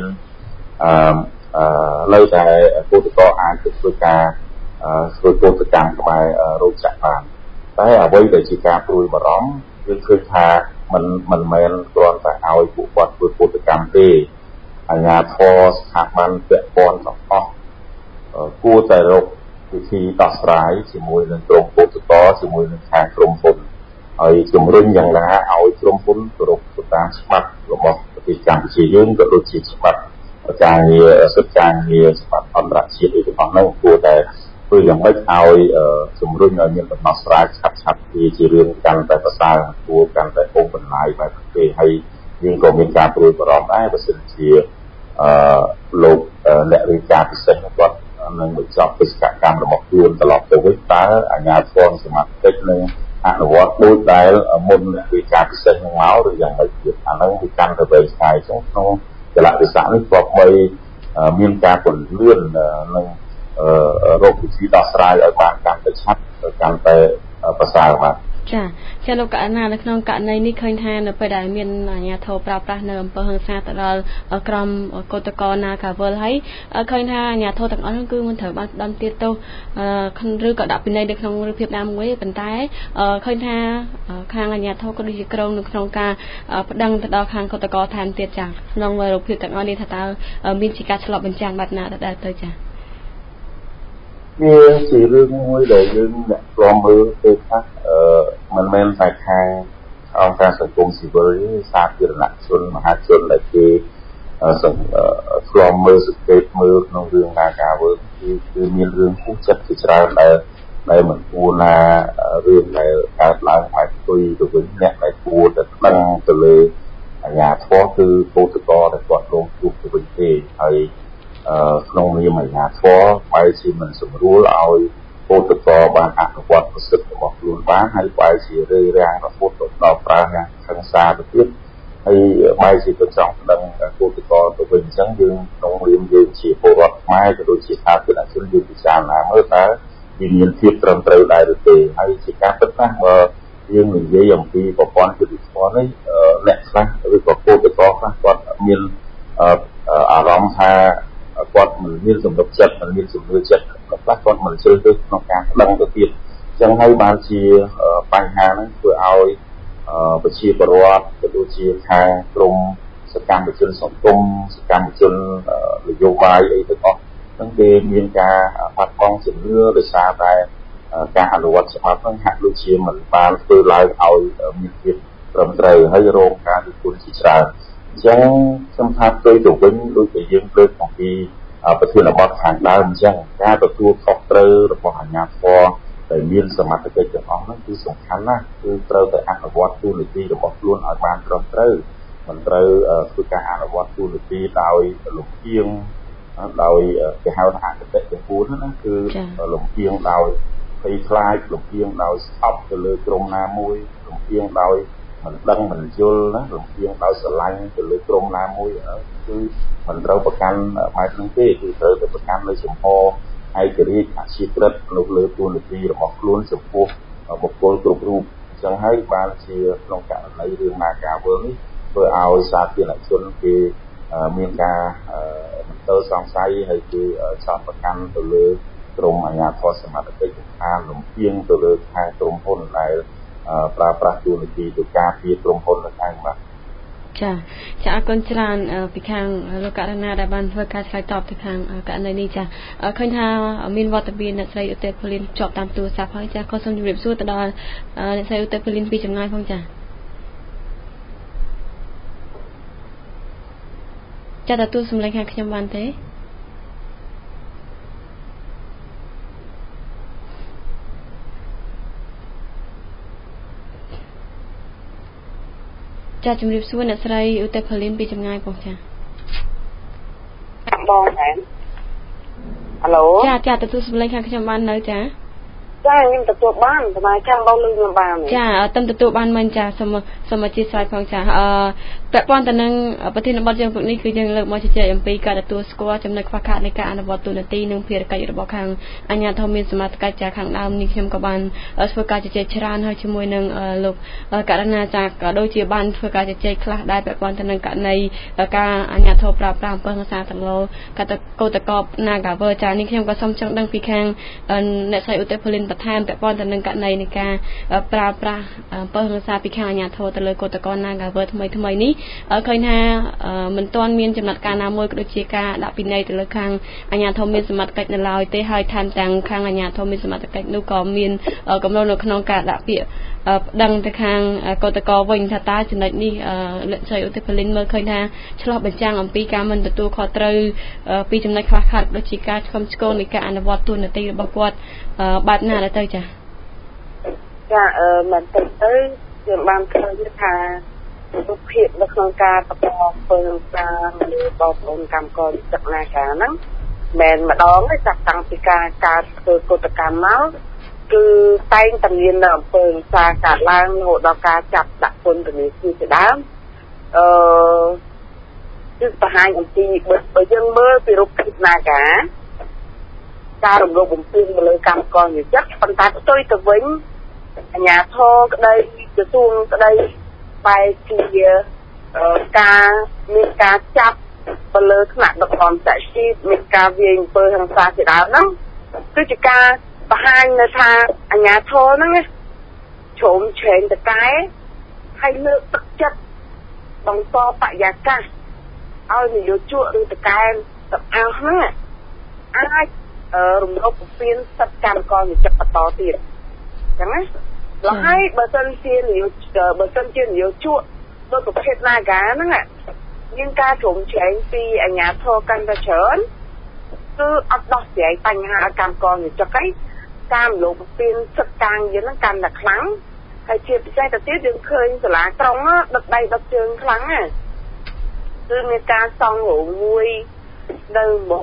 នៅតែពលករអាចទៅធ្វើការធ្វើកោតកម្មក្បែររោងចក្របានតែអ្វីដែលជាការព្រួយបារម្ភយើងឃើញថាមិនមែនគ្រាន់តែឲ្យពួកគាត់ធ្វើកោតកម្មទេអាជ្ញាធរស្ថាប័នពាក់ព័ន្ធទាំងអស់គួរតែរកវិធីដោះស្រាយជាមួយនឹងក្រុមពលករជាមួយនឹងខាងក្រុមហ៊ុនហើយជំរុញយ៉ាងណាឲ្យក្រុមហ៊ុនគោរពទៅតាមច្បាប់របស់ប្រទេសកម្ពុជាយើងក៏ដូចជាច្បាប់ការងារសិទ្ធិការងារច្បាប់អន្តរជាតិអីទាំងអស់នោះគួរតែធ្វើយ៉ាងម៉េចឲ្យជំរុញឲ្យមានដំណោះស្រាយឆាប់ជារឿងកាន់តែប្រសើរគួរកាន់តែអូសបន្លាយបែបនេះហើយយើងក៏មានការព្រួយបារម្ភដែរបើសិនជាលោកអ្នករាយការណ៍ពិសេសគាត់នឹងបញ្ចប់បេសកកម្មរបស់ខ្លួនត្រឡប់ទៅវិញតើអាជ្ញាធរសមត្ថកិច្ចនឹងអនុវត្តដោយដែលមុនអ្នករាយការណ៍ពិសេសនឹងមកឬយ៉ាងម៉េចទៀតអាហ្នឹងគឺកាន់តែវែងឆ្ងាយចឹងក្នុងកលៈទេសៈនេះក៏បីមានការពន្លឿននឹងរកវិធីដោះស្រាយឲ្យបានកាន់តែឆាប់កាន់តែប្រសើរបាទចាលោកកណានៅក្នុងករណីនេះឃើញថានៅពេលដែលមានអាជ្ញាធរប្រើប្រាស់នៅអំពើហិង្សាទៅដល់ក្រុមកោតក្រ Nagawal ហើយឃើញថាអាជ្ញាធរទាំងអស់នោះគឺមិនត្រូវបានផ្តន្ទាទោសឬក៏ដាក់ពិន័យនៅក្នុងរូបភាពណាមួយប៉ុន្តែឃើញថាខាងអាជ្ញាធរក៏ដូចជាក្រុងនៅក្នុងការប្តឹងទៅដល់ខាងកោតក្រថែមទៀតចាក្នុងរូបភាពទាំងអស់នេះថាតើមានជាការឆ្លុះបញ្ចាំងបែបណាដែរទៅចាវាជារឿងមួយដែលយើងអ្នកខ្លាំមើលទេថាមិនមែនតែខាងអង្គការសង្គមស៊ីវិលទេសាធារណជនមហាជនដែលគេខ្លាំមើលសង្កេតមើលក្នុងរឿងNagawalគឺមានរឿងគូសចិត្តជាច្រើនដែលមិនគួរណារឿងដែលកើតឡើងហើយផ្ទុយទៅវិញអ្នកដែលគួរតែដឹងទៅលើអាជ្ញាធរគឺពលករដែលគាត់រងគ្រោះទៅវិញទេហើយក្នុងនាមអាជ្ញាធរបែរជាមិនសម្រួលឲ្យពលករបានអនុវត្តសិទ្ធិរបស់ខ្លួនបានហើយបែរជារើរាំងរហូតដល់ប្រើហិង្សាទៅទៀតហើយបែរជាទៅចង់ប្តឹងពលករទៅវិញអញ្ចឹងយើងក្នុងនាមយើងជាពលរដ្ឋខ្មែរក៏ដូចជាសាធារណជនយើងពិចារណាមើលតើវាមានភាពត្រឹមត្រូវដែរឬទេហើយជាការពិតណាស់បើយើងនិយាយអំពីប្រព័ន្ធយុតិធម៌នេះអ្នកខ្លះឬក៏ពលករខ្លះគាត់មានអារម្មណ៍ថាគាត់មិនមានសម្រាប់ចិត្តមិនមានជំនឿចិត្តខ្លះគាត់មិនជ្រើសរើសក្នុងការប្តឹងទៅទៀតអញ្ចឹងហើយបានជាបញ្ហាហ្នឹងធ្វើឲ្យប្រជាពលរដ្ឋក៏ដូចជាខាងក្រមសកម្មជនសង្គមសកម្មជននយោបាយអីទាំងអស់ហ្នឹងគេមានការបាត់បង់ជំនឿដោយសារតែការអនុវត្តច្បាប់ហ្នឹងហាក់ដូចជាមិនបានធ្វើឡើងឲ្យមានភាពត្រឹមត្រូវហើយរងការរិះគន់ជាច្រើនអញ្ចឹងខ្ញុំថាផ្ទុយទៅវិញដូចជាយើងលើកអំពីប្រធានបទខាងដើមអញ្ចឹងការទទួលខុសត្រូវរបស់អាជ្ញាធរដែលមានសមត្ថកិច្ចទាំងអស់ហ្នឹងគឺសំខាន់ណាស់គឺត្រូវតែអនុវត្តទូនាទីរបស់ខ្លួនឲ្យបានត្រឹមត្រូវមិនត្រូវធ្វើការអនុវត្តទូនាទីដោយលំអៀងដោយគេហៅថាអកតេចំពោះណាគឺលំអៀងដោយភ័យខ្លាចលំអៀងដោយស្អប់ទៅលើក្រុមណាមួយលំអៀងដោយមិនដឹងមិនយល់ណាលំអៀងដោយស្រឡាញ់ទៅលើក្រុមណាមួយគឺមិនត្រូវប្រកាន់បែបហ្នឹងទេគឺត្រូវតែប្រកាន់នៅចំហឯករាជ្យអព្យាក្រឹតនៅលើទូនាទីរបស់ខ្លួនចំពោះបុគ្គលគ្រប់រូបអញ្ចឹងហើយបានជាក្នុងករណីរឿងNagawalនេះធ្វើឲ្យសាធារណជនគេមានការមន្ទិលសង្ស័យហើយគេចោទប្រកាន់ទៅលើក្រុមអាជ្ញាធរសមត្ថកិច្ចថាលំអៀងទៅលើខាងក្រុមហ៊ុនដែលប្រើប្រាស់ទូនាទីទៅការពារក្រុមហ៊ុនហ្នឹងឯងបាទចាអរគុណច្រើនពីខាងលោកករណាដែលបានធ្វើការឆ្លើយតបទៅខាងករណីនេះចាឃើញថាមានវត្តមានអ្នកស្រីឧទេពលីនជាប់តាមទូរស័ព្ទហើយចាក៏សូមជម្រាបសួរទៅដល់អ្នកស្រីឧទេពលីនពីចម្ងាយផងចាទទួលសម្លេងខាងខ្ញុំបានទេចាជំរាបសួរអ្នកស្រីឧទេពលីនពីចម្ងាយផងចាបងមែនហៅឡូចាទទួលសម្លេងខាងខ្ញុំបាននៅចាចាខ្ញុំទទួលបានសមាជិកបងលឺខ្ញុំបានចាអត់ទទួលបានមិនចាសូមអធិស្ឋានផងចាពាក់ព័ន្ធទៅនឹងប្រធានបទយើងព្រឹកនេះគឺយើងលើកមកជជែកអំពីការទទួលស្គាល់ចំណុចខ្វះខាតនៃការអនុវត្តទូនាទីនិងភារកិច្ចរបស់ខាងអាជ្ញាធរមានសមត្ថកិច្ចចាខាងដើមនេះខ្ញុំក៏បានធ្វើការជជែកច្រើនហើយជាមួយនឹងលោកករណាចាក៏ដូចជាបានធ្វើការជជែកខ្លះដែរពាក់ព័ន្ធទៅនឹងករណីការអាជ្ញាធរប្រើប្រាស់អំពើហិង្សាទាំងលោកោតក្រ Nagaver ចានេះខ្ញុំក៏សូមចង់ដឹងពីខាងអ្នកស្រីឧត្តពលិនបន្ថែមពាក់ព័ន្ធទៅនឹងករណីនៃការប្រើប្រាស់អំពើហិង្សាពីខាងអាជ្ញាធរទៅលើកោតក្រ Nagaver ថ្មីនេះឃើញថាមិនទាន់មានចំណាត់ការណាមួយក៏ដូចជាការដាក់ពិន័យទៅលើខាងអាជ្ញាធរមានសមត្ថកិច្ចនៅឡើយទេហើយថែមទាំងខាងអាជ្ញាធរមានសមត្ថកិច្ចនោះក៏មានកំណត់នៅក្នុងការដាក់ពាក្យដឹងទៅខាងកោតក្រវិញថាតើចំណុចនេះលោកស្រីឧត្តពលិនមើលឃើញថាឆ្លោះបញ្ចាំងអំពីការមិនទទួលខុសត្រូវពីចំណុចខ្វះខាតដូចជាការឆ្លំឆ្គងនៃការអនុវត្តទូនាទីរបស់គាត់បែបណាដែរទៅចាមិនទៅខ្ញុំបានឃើញថារូបភាពនៅក្នុងការប្រកបអំពើហិង្សាលើបងប្អូនកម្មករទឹកនាការហ្នឹងមិនម្ដងទេចាប់តាំងពីការធ្វើកោតកម្មមកគឺតែងតែមាននៅអំពើហិង្សាកើតឡើងរហូតដល់ការចាប់ដាក់ពន្ធនាគារជាដើមគឺបង្ហាញអំពីបើយើងមើលពីរូបភាពនាការការរំលោភបំពានទៅលើកម្មករនិយោជិតប៉ុន្តែផ្ទុយទៅវិញអាជ្ញាធរក្តីក្រសួងក្តីបែរជាការមានការចាប់ទៅលើថ្នាក់ដឹកនាំសហជីពមានការវាយអំពើហិង្សាជាដើមហ្នឹងគឺជាការបង្ហាញនៅថាអាជ្ញាធរហ្នឹងជ្រុំជ្រែងតកែឲ្យលើកទឹកចិត្តបន្តបរិយាកាសឲ្យនយោជកឬតកែទាំងអស់ហ្នឹងអាចរំលោភបំពានសិទ្ធិកម្មករនិយោជិតបន្តទៀតអញ្ចឹងណាហើយបើសិនជានយោជកដូចប្រភេទ Naga ហ្នឹងមានការជ្រុំជ្រែងពីអាជ្ញាធរកាន់តែច្រើនគឺអត់ដោះស្រាយបញ្ហាកម្មករនិយោជិតឯងការរំលោភបំពានសិទ្ធិការងារហ្នឹងកាន់តែខ្លាំងហើយជាពិសេសទៅទៀតយើងឃើញសាលាក្រុងដឹកដៃដឹកជើងខ្លាំងណាស់គឺមានការសង់រោងមួយនៅមុខ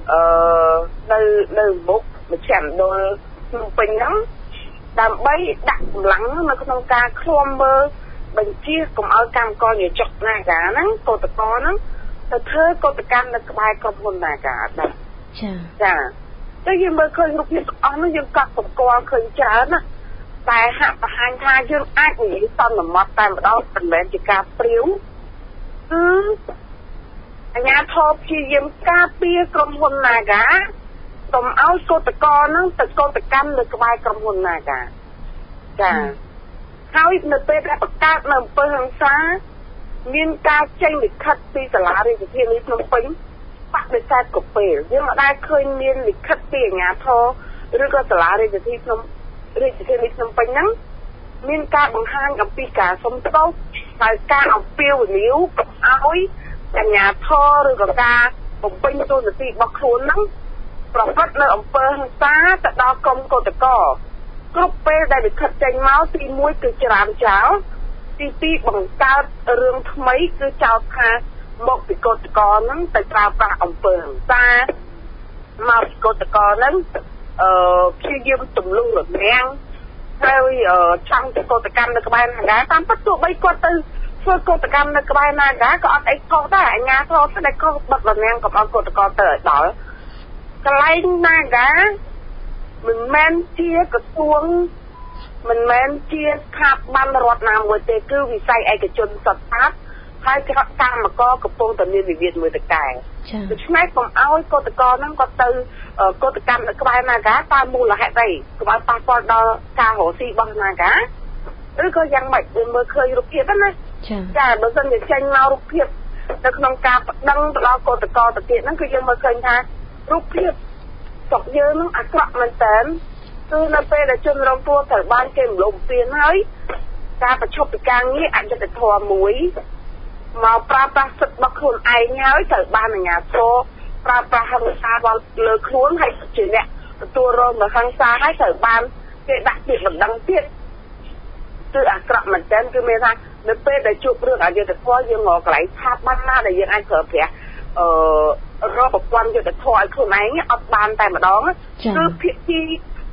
នៅមុខមជ្ឈមណ្ឌលភ្នំពេញហ្នឹងដើម្បីដាក់កម្លាំងនៅក្នុងការឃ្លាំមើលបញ្ជាកុំឲ្យកម្មករនិយោជក Naga ហ្នឹងកោតក្រហ្នឹងទៅធ្វើកោតកម្មនៅក្បែរក្រុមហ៊ុន Naga ដែរចាតែយើងមើលឃើញរូបភាពទាំងអស់នោះយើងកត់សម្គាល់ឃើញច្រើនណាតែហាក់បង្ហាញថាយើងអាចនិយាយសន្មត់តែម្ដងមិនមែនជាការព្រាវគឺអាជ្ញាធរព្យាយាមការពារក្រុមហ៊ុន Naga កុំឲ្យកោតក្រហ្នឹងទៅកោតកម្មនៅក្បែរក្រុមហ៊ុន Naga ចាហើយនៅពេលដែលបង្កើតនៅអំពើហិង្សាមានការចេញលិខិតពីសាលារាជធានីភ្នំពេញបដិសេធក៏ពេលយើងមិនដែលឃើញមានលិខិតពីអាជ្ញាធរឬក៏សាលារាជធានីភ្នំពេញហ្នឹងមានការបង្ហាញអំពីការសុំទោសហើយការអំពាវនាវកុំឲ្យអាជ្ញាធរឬក៏ការបំពេញតួនាទីរបស់ខ្លួនហ្នឹងប្រព្រឹត្តនៅអំពើហិង្សាទៅដល់ក្រុមកោតក្រគ្រប់ពេលដែលលិខិតចេញមកទី1គឺច្រានចោលទី2បង្កើតរឿងថ្មីគឺចោទថាមកពីកោតក្រហ្នឹងទៅប្រើប្រាស់អំពើហិង្សាមកពីកោតក្រហ្នឹងព្យាយាមទម្លុះរនាំងហើយចង់ទៅកោតកម្មនៅក្បែរ Naga តាមពិតទោះបីគាត់ទៅធ្វើកោតកម្មនៅក្បែរ Naga ក៏អត់អីខុសដែរអាជ្ញាធរស្ដេចខុសបិទរនាំងកុំឲ្យកោតក្រទៅឲ្យដល់កន្លែង Naga មិនមែនជាក្រសួងមិនមែនជាស្ថាប័នរដ្ឋណាមួយទេគឺវិស័យឯកជនសុទ្ធសាធហើយកម្មករកំពុងតែមានវិវាទមួយតកែដូច្នេះកុំឲ្យកោតក្រហ្នឹងគាត់ទៅកោតកម្មនៅក្បែរ Naga តាមមូលហេតុអីកុំឲ្យប៉ះពាល់ដល់ការរកស៊ីរបស់ Naga ឬក៏យ៉ាងម៉េចយើងមើលឃើញរូបភាពហ្នឹងណាចាបើមិនជាចេញមករូបភាពនៅក្នុងការប្តឹងទៅដល់កោតក្រទៅទៀតហ្នឹងគឺយើងមើលឃើញថារូបភាពស្រុកយើងនឹងអាក្រក់មែនតើគឺនៅពេលដែលជនរងគ្រោះត្រូវបានគេរំលោភបំពានហើយការប្រឈប់ពីការងារអយុត្តិធម៌មួយមកប្រើប្រាស់សិទ្ធិរបស់ខ្លួនឯងហើយត្រូវបានអាជ្ញាធរប្រើប្រាស់ហិង្សាដល់លើខ្លួនហើយជាអ្នកទទួលរងហិង្សាហើយត្រូវបានគេដាក់ពាក្យបណ្ដឹងទៀតគឺអាក្រក់មែនតើគឺមានថានៅពេលដែលជួបរឿងអយុត្តិធម៌យើងមកកន្លែងស្ថាប័នណាដែលយើងអាចប្រើប្រាស់រកប្រព័ន្ធយុត្តិធម៌ឲ្យខ្លួនឯងអត់បានតែម្ដងគឺភាគី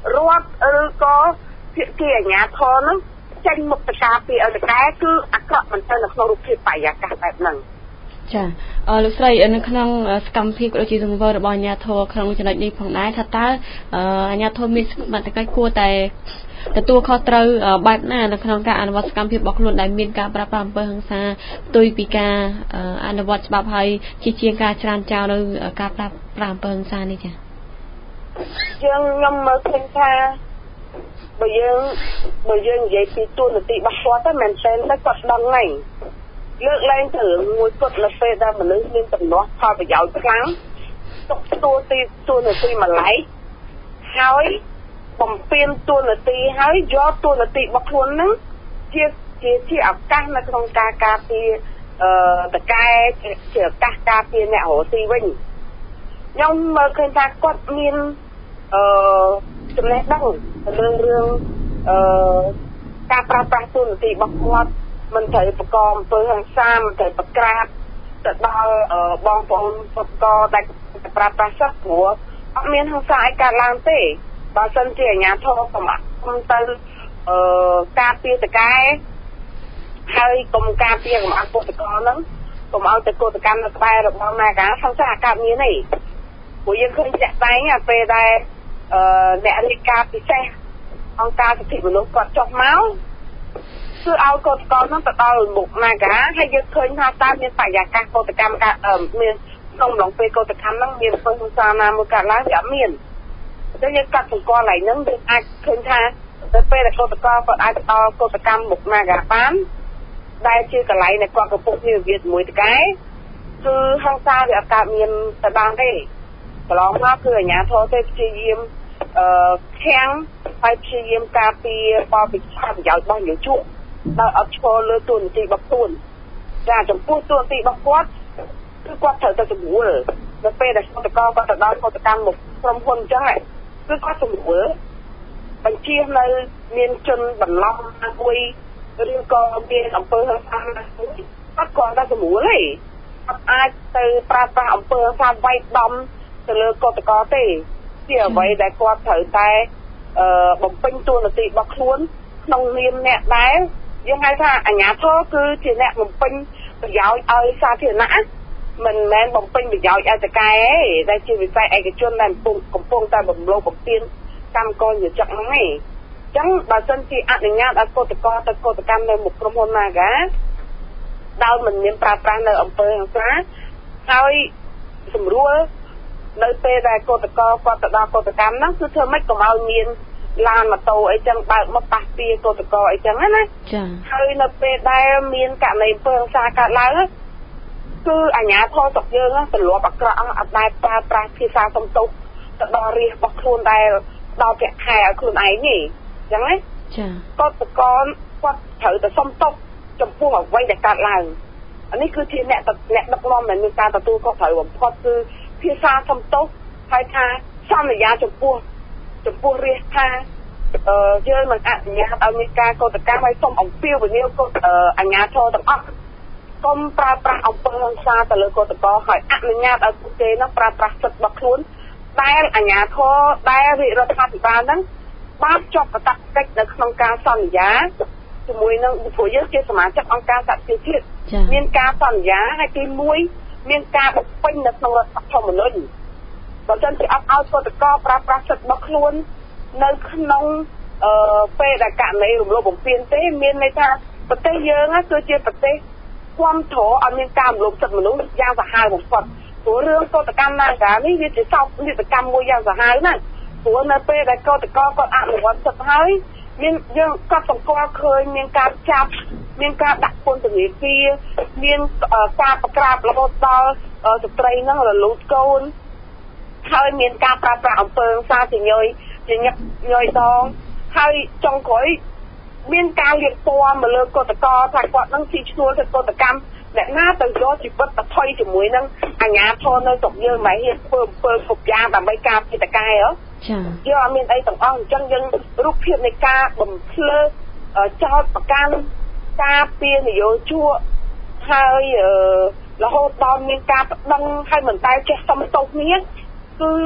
រដ្ឋឬក៏ភាគីអាជ្ញាធរហ្នឹងចេញមុខទៅការពារឲ្យតកែគឺអាក្រក់មែនទែននៅក្នុងរូបភាពបរិយាកាសបែបហ្នឹងចាលោកស្រីនៅក្នុងសកម្មភាពក៏ដូចជាទង្វើរបស់អាជ្ញាធរក្នុងចំណុចនេះផងដែរថាតើអាជ្ញាធរមានសមត្ថកិច្ចគួរតែទទួលខុសត្រូវបែបណានៅក្នុងការអនុវត្តសកម្មភាពរបស់ខ្លួនដែលមានការប្រើប្រាស់អំពើហិង្សាផ្ទុយពីការអនុវត្តច្បាប់ហើយជាជាងការច្រានចោលនៅការប្រើប្រាស់អំពើហិង្សានេះចាខ្ញុំមើលឃើញថាបើយើងនិយាយពីទួលនីតិរបស់គាត់ទៅមែនទែនទៅគាត់ដឹងហើយលើកឡើងទៅមួយគាត់នៅពេលដែលមនុស្សមានទំនាស់ផលប្រយោជន៍ខ្លាំងទុកទួលនីតិម្លេះហើយបំពេញទួលនីតិហើយយកទួលនីតិរបស់ខ្លួនហ្នឹងជាឱកាសនៅក្នុងការការពារតកែជាឱកាសការពារអ្នករស់ស៊ីវិញខ្ញុំមើលឃើញថាគាត់មានចំណេះដឹងរឿងការប្រើប្រាស់ទូនាទីរបស់គាត់មិនត្រូវប្រកបអំពើហិង្សាមិនត្រូវប្រក្រាបទៅដល់បងប្អូនពលករដែលប្រើប្រាស់សិទ្ធិព្រោះអត់មានហិង្សាឲ្យកើតឡើងទេបើសិនជាអាជ្ញាធរសម្រាប់ទៅការពារតកែហើយកុំការពារកុំឲ្យពលករហ្នឹងកុំឲ្យទៅកោតកម្មនៅក្បែររបស់ណាកាហិង្សាអាកើតមានទេព្រោះយើងឃើញចាក់តែងពេលដែលអ្នករាជការពិសេសអង្គការសិទ្ធិមនុស្សគាត់ចុះមកគឺឲ្យកោតកម្មហ្នឹងទៅដល់មុខណាកាហើយយើងឃើញថាតើមានបរិយាកាសកោតកម្មមានក្នុងឡងពេលកោតកម្មហ្នឹងមានហិង្សាណាមួយកើតឡើងវាអត់មានតែយើងកាត់សម្គាល់ឡើងហ្នឹងយើងអាចឃើញថាទៅពេលដែលកោតកម្មគាត់អាចទៅដល់កោតកម្មមុខណាកាបានដែលជាកន្លែងដែលគាត់កំពុងមានវិវាទជាមួយតកែគឺហិង្សាវាអត់កើតមានទៅបានទេកន្លងមកគឺអាជ្ញាធរទេព្យាយាមខាំងហើយព្យាយាមការពារបបវិជាប្រយោជន៍របស់យុវជនដោយអត់ឈរលើទូនាទីរបស់ខ្លួនចាចំពោះទូនាទីរបស់គាត់គឺគាត់ត្រូវតែសម្រួលនៅពេលដែលកតកគាត់ទៅដល់កតកម្មមកក្រុមហ៊ុនអញ្ចឹងគឺគាត់សម្រួលបញ្ជានៅមានជនបន្លំមួយឬក៏មានអំពើហិង្សាមួយគាត់គាត់តែសម្រួលទេអត់អាចទៅប្រើប្រាស់អំពើហិង្សាវាយដំទៅលើកតកទេជាអ្វីដែលគាត់ត្រូវតែបំពេញតួនាទីរបស់ខ្លួនក្នុងនាមអ្នកដែលយើងហៅថាអាជ្ញាធរគឺជាអ្នកបំពេញប្រយោជន៍ឲ្យសាធារណៈមិនមែនបំពេញប្រយោជន៍ឲ្យតកែទេដែលជាវិស័យឯកជនដែលកំពុងតែបំលោបំពានកម្មករយុជិកហ្នឹងឯងអញ្ចឹងបើសិនជាអនុញ្ញាតឲ្យកតកទៅកតកម្មនៅមុខក្រុមហ៊ុន Naga ដោយមិនមានប្រើប្រាស់នៅអំពើហិង្សាហើយសម្រួលនៅពេលដែលកតកគាត់ទៅដល់កតកម្មហ្នឹងគឺធ្វើម៉េចកុំឲ្យមានឡានម៉ូតូអីចឹងបើកមកប៉ះពាកតកអីចឹងណាចា៎ហើយនៅពេលដែលមានករណីអំពើហិង្សាកើតឡើងគឺអាជ្ញាធរស្រុកយើងទម្លាប់អាក្រក់អត់ដែលប្រើប្រាស់ភាសាសំទោសទៅដល់រាជរបស់ខ្លួនដែលដល់ប្រាក់ខែឲ្យខ្លួនឯងទេអញ្ចឹងណាចា៎កតកគាត់ត្រូវតែសំទោសចំពោះអ្វីដែលកើតឡើងអានេះគឺជាអ្នកដឹកនាំដែលមានការទទួលខុសត្រូវបំផុតគឺភាសាសំទោសហើយថាសន្យាចំពោះរាជថាយើងនឹងអនុញ្ញាតឲ្យមានការកតកម្មឲ្យសូមអំពាវនាវអាជ្ញាធរទាំងអស់សូមប្រើប្រាស់អំពើហិង្សាទៅលើកតកហើយអនុញ្ញាតឲ្យពួកគេនោះប្រើប្រាស់សិទ្ធិរបស់ខ្លួនដែលអាជ្ញាធរដែលរាជរដ្ឋាភិបាលហ្នឹងបានចុះកាតព្វកិច្ចនៅក្នុងការសន្យាជាមួយនឹងព្រោះយើងជាសមាជិកអង្គការសហប្រជាជាតិមានការសន្យាហើយទី1មានការបំពេញនៅក្នុងរដ្ឋធម្មនុញ្ញបើមិនជាអត់ឲ្យកតកប្រើប្រាស់សិទ្ធិរបស់ខ្លួននៅក្នុងពេលដែលករណីរំលោភបំពានទេមានន័យថាប្រទេសយើងគឺជាប្រទេសគ្រប់គ្រងឲ្យមានការរំលោភសិទ្ធិមនុស្សយ៉ាងសាហាវបំផុតព្រោះរឿងកតកម្មNagaនេះវាជាសោកនាដកម្មមួយយ៉ាងសាហាវណាស់ព្រោះនៅពេលដែលកតកគាត់អនុវត្តសិទ្ធិហើយមានយើងក៏សង្កល់ឃើញមានការចាប់មានការដាក់ពន្ធនាគារមានការប្រក្រាបរហូតដល់ស្ត្រីហ្នឹងរលូតកូនហើយមានការប្រើប្រាស់អំពើហិង្សាជាញយដងហើយចុងក្រោយមានការលាបពណ៌មកលើកតកថាគាត់នឹងស៊ីឈ្នួលទៅកតកម្មអ្នកណាទៅយកជីវិតទៅថយជាមួយនឹងអាជ្ញាធរនៅស្រុកយើងមិនហ៊ានធ្វើអំពើគ្រប់យ៉ាងដើម្បីការពារតកែហ៎ចា៎យើងអត់មានអីទាំងអស់អញ្ចឹងយើងរូបភាពនៃការបំភ្លើចោតប្រកាន់ការពារនយោជកហើយរហូតដល់មានការប្តឹងហើយមិនតែចេះសុំទោសនេះគឺ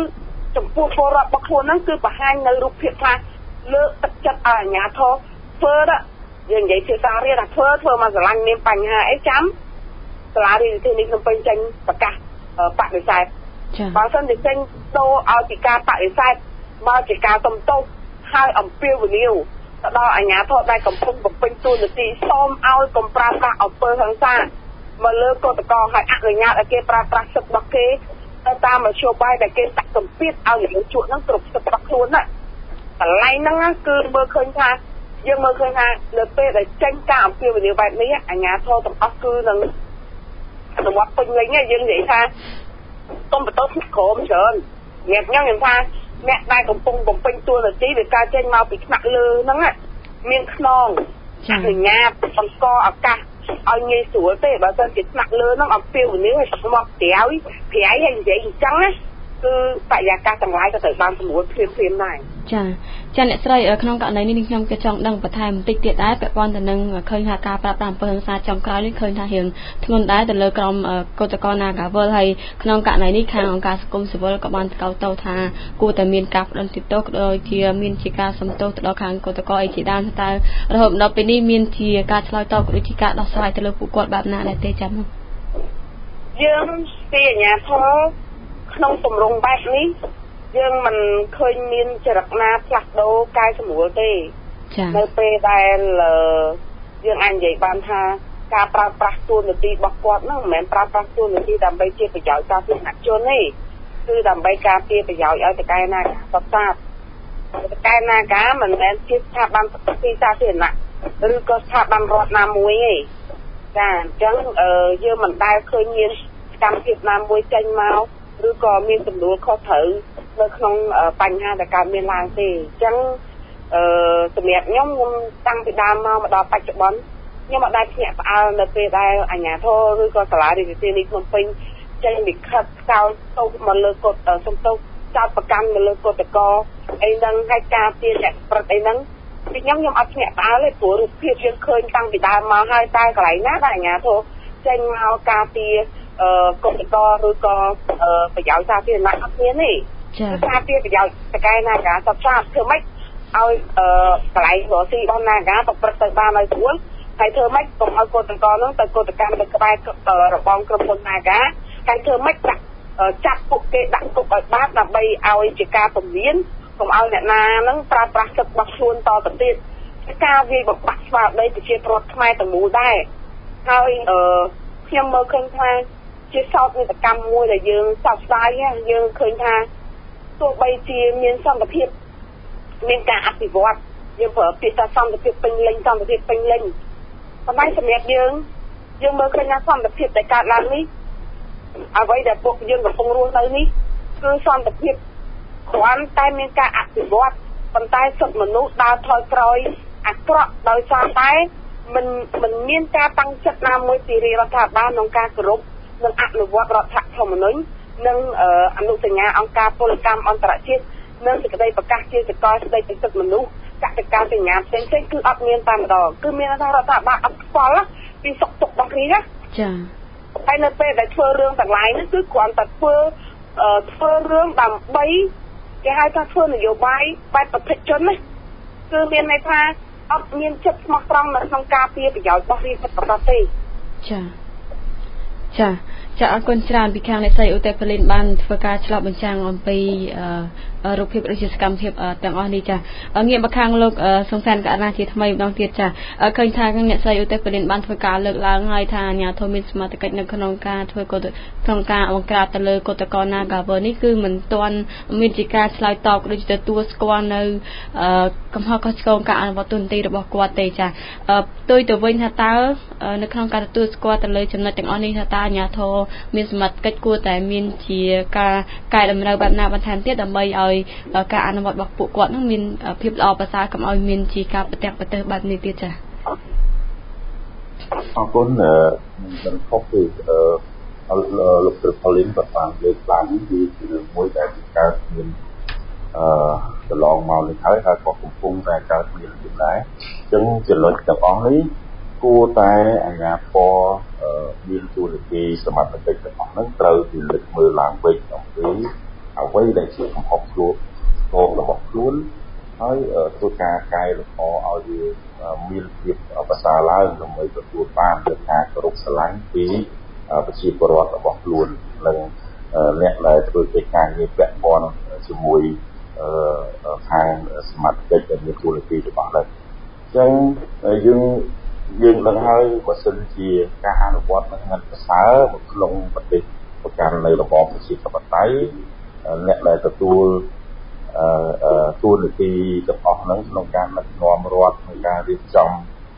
ចំពោះពលរដ្ឋរបស់ខ្លួនហ្នឹងគឺបង្ហាញនៅរូបភាពថាលើកទឹកចិត្តឲ្យអាជ្ញាធរធ្វើយើងនិយាយភាសារៀនថាធ្វើមកស្រឡាញ់មានបញ្ហាអីចាំសាលារៀនទីនេះក្នុងពេញចេញប្រកាសបដិសេធបើសិនជាចេញដូរឲ្យពីការបដិសេធមកជាការសំទោសហើយអំពាវនាវទៅដល់អាជ្ញាធរដែលកំពុងបំពេញតួនាទីសូមឲ្យកុំប្រើប្រាស់អំពើហិង្សាមកលើកតកឲ្យអនុញ្ញាតឲ្យគេប្រើប្រាស់សិទ្ធិរបស់គេទៅតាមមធ្យោបាយដែលគេដាក់សម្ពាធឲ្យមនុស្សជួហ្នឹងគ្រប់សិទ្ធិរបស់ខ្លួនណាកន្លែងហ្នឹងគឺមើលឃើញថាយើងមើលឃើញថាលើពេលដែលចេញការអំពាវនាវបែបនេះអាជ្ញាធរទាំងអស់គឺនឹងអនុវត្តពេញលេញយើងនិយាយថាកុំបន្ទោសក្រុមច្រើនអ្នកខ្ញុំថាអ្នកដែលកំពុងបំពេញតួនាទីដោយការចេញមកពីថ្នាក់លើហ្នឹងមានខ្នងអនុញ្ញាតបង្កឱកាសឲ្យងាយស្រួលទេបើសិនជាថ្នាក់លើហ្នឹងអំពាវនាវឲ្យទឹកមកក្រៅហើយនិយាយអញ្ចឹងណាគឺបរិយាកាសទាំងឡាយក៏ត្រូវបានសម្រួលភ្លាមដែរចាអ្នកស្រីក្នុងករណីនេះខ្ញុំក៏ចង់ដឹងបន្ថែមបន្តិចទៀតដែរពាក់ព័ន្ធទៅនឹងឃើញថាការប្រាប់តាមអំពើហិង្សាចំក្រោយនេះឃើញថារៀងធ្ងន់ដែរទៅលើក្រុមកោតក្រ Nagawal ហើយក្នុងករណីនេះខាងអង្គការសង្គមស៊ីវិលក៏បានថ្កោលទោសថាគួរតែមានការផ្តន្ទាទោសក៏ដូចជាមានជាការសំទោសទៅដល់ខាងកោតក្រអីជាដើមតើរហូតដល់ពេលនេះមានជាការឆ្លើយតបក៏ដូចជាការដោះស្រាយទៅលើពួកគាត់បែបណាដែរទេចាំមកយើងពីអាជ្ញាធរក្នុងទម្រង់បែបនេះយើងមិនឃើញមានចរិតណាផ្លាស់ប្ដូរកែសម្រួលទេនៅពេលដែលយើងអាចនិយាយបានថាការប្រើប្រាស់ទូនាទីរបស់គាត់ហ្នឹងមិនមែនប្រើប្រាស់ទូនាទីដើម្បីជាប្រយោជន៍សាធារណជនទេគឺដើម្បីការពារប្រយោជន៍ឲ្យតកែណាការសត្វសាបតកែណាការមិនមែនជាស្ថាប័នទីសាធារណៈឬក៏ស្ថាប័នរដ្ឋណាមួយទេចាអញ្ចឹងយើងមិនដែលឃើញមានសកម្មភាពណាមួយចេញមកឬក៏មានទំនួលខុសត្រូវនៅក្នុងបញ្ហាដែលកើតមានឡើងទេអញ្ចឹងសម្រាប់ខ្ញុំតាំងពីដើមមកដល់បច្ចុប្បន្នខ្ញុំអត់ដែលភ្ញាក់ផ្អើលនៅពេលដែលអាជ្ញាធរឬក៏សាលារដ្ឋាភិបាលភ្នំពេញចេញលិខិតចោទទោសមកលើកូនសំទោសចោទប្រកាន់មកលើកូតកអីហ្នឹងហើយការពារអ្នកប្រព្រឹត្តអីហ្នឹងពីខ្ញុំអត់ភ្ញាក់ផ្អើលទេព្រោះរូបភាពយើងឃើញតាំងពីដើមមកហើយតែកន្លែងណាដែលអាជ្ញាធរចេញមកការពារកុំកឬក៏ប្រយោជន៍សាធារណៈអត់មានទេការពារប្រយោជន៍តកែណាការសត្វសាបធ្វើម៉េចឲ្យកន្លែងរស់ស៊ីរបស់ណាការប្រព្រឹត្តទៅបានឲ្យស្រួលហើយធ្វើម៉េចកុំឲ្យកូតកហ្នឹងទៅកូតកម្មទៅក្បែររបងក្រុមហ៊ុនណាការហើយធ្វើម៉េចចាប់ពួកគេដាក់គុកឲ្យបានដើម្បីឲ្យជាការពំរៀនកុំឲ្យអ្នកណាហ្នឹងប្រើប្រាស់សិទ្ធិរបស់ខ្លួនតទៅទៀតការវាយបំបាក់ស្មារតីប្រជាពលរដ្ឋខ្មែរទាំងមូលដែរហើយខ្ញុំមើលឃើញថាជាសោកនាដកម្មមួយដែលយើងសោកស្ដាយយើងឃើញថាទោះបីជាមានសន្តិភាពមានការអភិវឌ្ឍយើងប្រើពាក្យថាសន្តិភាពពេញលេញប៉ុន្តែសម្រាប់យើងមើលឃើញថាសន្តិភាពដែលកើតឡើងនេះអ្វីដែលពួកយើងកំពុងរស់នៅនេះគឺសន្តិភាពគ្រាន់តែមានការអភិវឌ្ឍប៉ុន្តែសិទ្ធិមនុស្សដើរថយក្រោយអាក្រក់ដោយសារតែមិនមានការតាំងចិត្តណាមួយពីរដ្ឋាភិបាលក្នុងការគោរពនិងអនុវត្តរដ្ឋធម្មនុញ្ញនិងអនុសញ្ញាអង្គការពលកម្មអន្តរជាតិនិងសេចក្តីប្រកាសជាសកលស្តីពីសិទ្ធិមនុស្សកតិកាសញ្ញាផ្សេងៗគឺអត់មានតែម្ដងគឺមានថារដ្ឋាភិបាលអត់ខ្វល់ពីសុខទុក្ខរបស់គ្នាណាចាហើយនៅពេលដែលធ្វើរឿងទាំងឡាយនេះគឺគ្រាន់តែធ្វើរឿងដើម្បីគេហៅថាធ្វើនយោបាយបែបប្រតិជនណាគឺមានន័យថាអត់មានចិត្តស្មោះត្រង់នៅក្នុងការពារប្រយោជន៍របស់រាជរដ្ឋាភិបាលទេចាអរគុណច្រើនពីខាងអ្នកស្រីឧទេពលីនបានធ្វើការឆ្លុះបញ្ចាំងអំពីរូបភាពដូចជាសកម្មភាពទាំងអស់នេះចាងាកមកខាងលោកសង្សានករណាជាថ្មីម្ដងទៀតចាឃើញថាអ្នកស្រីឧទេពលីនបានធ្វើការលើកឡើងហើយថាអាជ្ញាធរមានសមត្ថកិច្ចនៅក្នុងការធ្វើក្នុងការបង្ក្រាបទៅលើកូតក Nagawal នេះគឺមិនទាន់មានជាការឆ្លើយតបដូចជាទទួលស្គាល់នៅកំហុសខុសឆ្គងការអនុវត្តទូនទីរបស់គាត់ទេចាផ្ទុយទៅវិញថាតើនៅក្នុងការទទួលស្គាល់ទៅលើចំណុចទាំងអស់នេះថាតើអាជ្ញាធរមានសមត្ថកិច្ចគួរតែមានជាការកែតម្រូវបែបណាបន្ថែមទៀតដើម្បីឲ្យការអនុវត្តរបស់ពួកគាត់នឹងមានភាពល្អប្រសើរកុំឲ្យមានជាការប្រទាំងប្រទើបែបនេះទៀតចា៎អរគុណមិនខុសពីលោកស្រីប៉ូលីនក៏បានលើកឡើងពីរឿងមួយដែលកើតមានកន្លងមកនេះហើយក៏កំពុងតែកើតមានដែរអញ្ចឹងចំណុចទាំងអស់នេះគួរតែអាជ្ញាធរមានទូនាទីសមត្ថកិច្ចទាំងអស់ហ្នឹងត្រូវពិនិត្យមើលឡើងវិញអំពីអ្វីដែលជាកំហុសរបស់ខ្លួនហើយធ្វើការកែលម្អឲ្យវាមានភាពប្រសើរឡើងដើម្បីទទួលបានការគោរពស្រឡាញ់ពីប្រជាពលរដ្ឋរបស់ខ្លួននិងអ្នកដែលធ្វើកិច្ចការងារពាក់ព័ន្ធជាមួយខាងសមាជិកដែលមានទូនាទីរបស់នេះអញ្ចឹងយើងដឹងហើយបើសិនជាការអនុវត្តនឹងមិនប្រសើរក្នុងប្រទេសប្រកាន់នៅរបបប្រជាធិបតេយ្យអ្នកដែលទទួលទូនាទីទាំងអស់ហ្នឹងក្នុងការដឹកនាំរដ្ឋក្នុងការរៀបចំ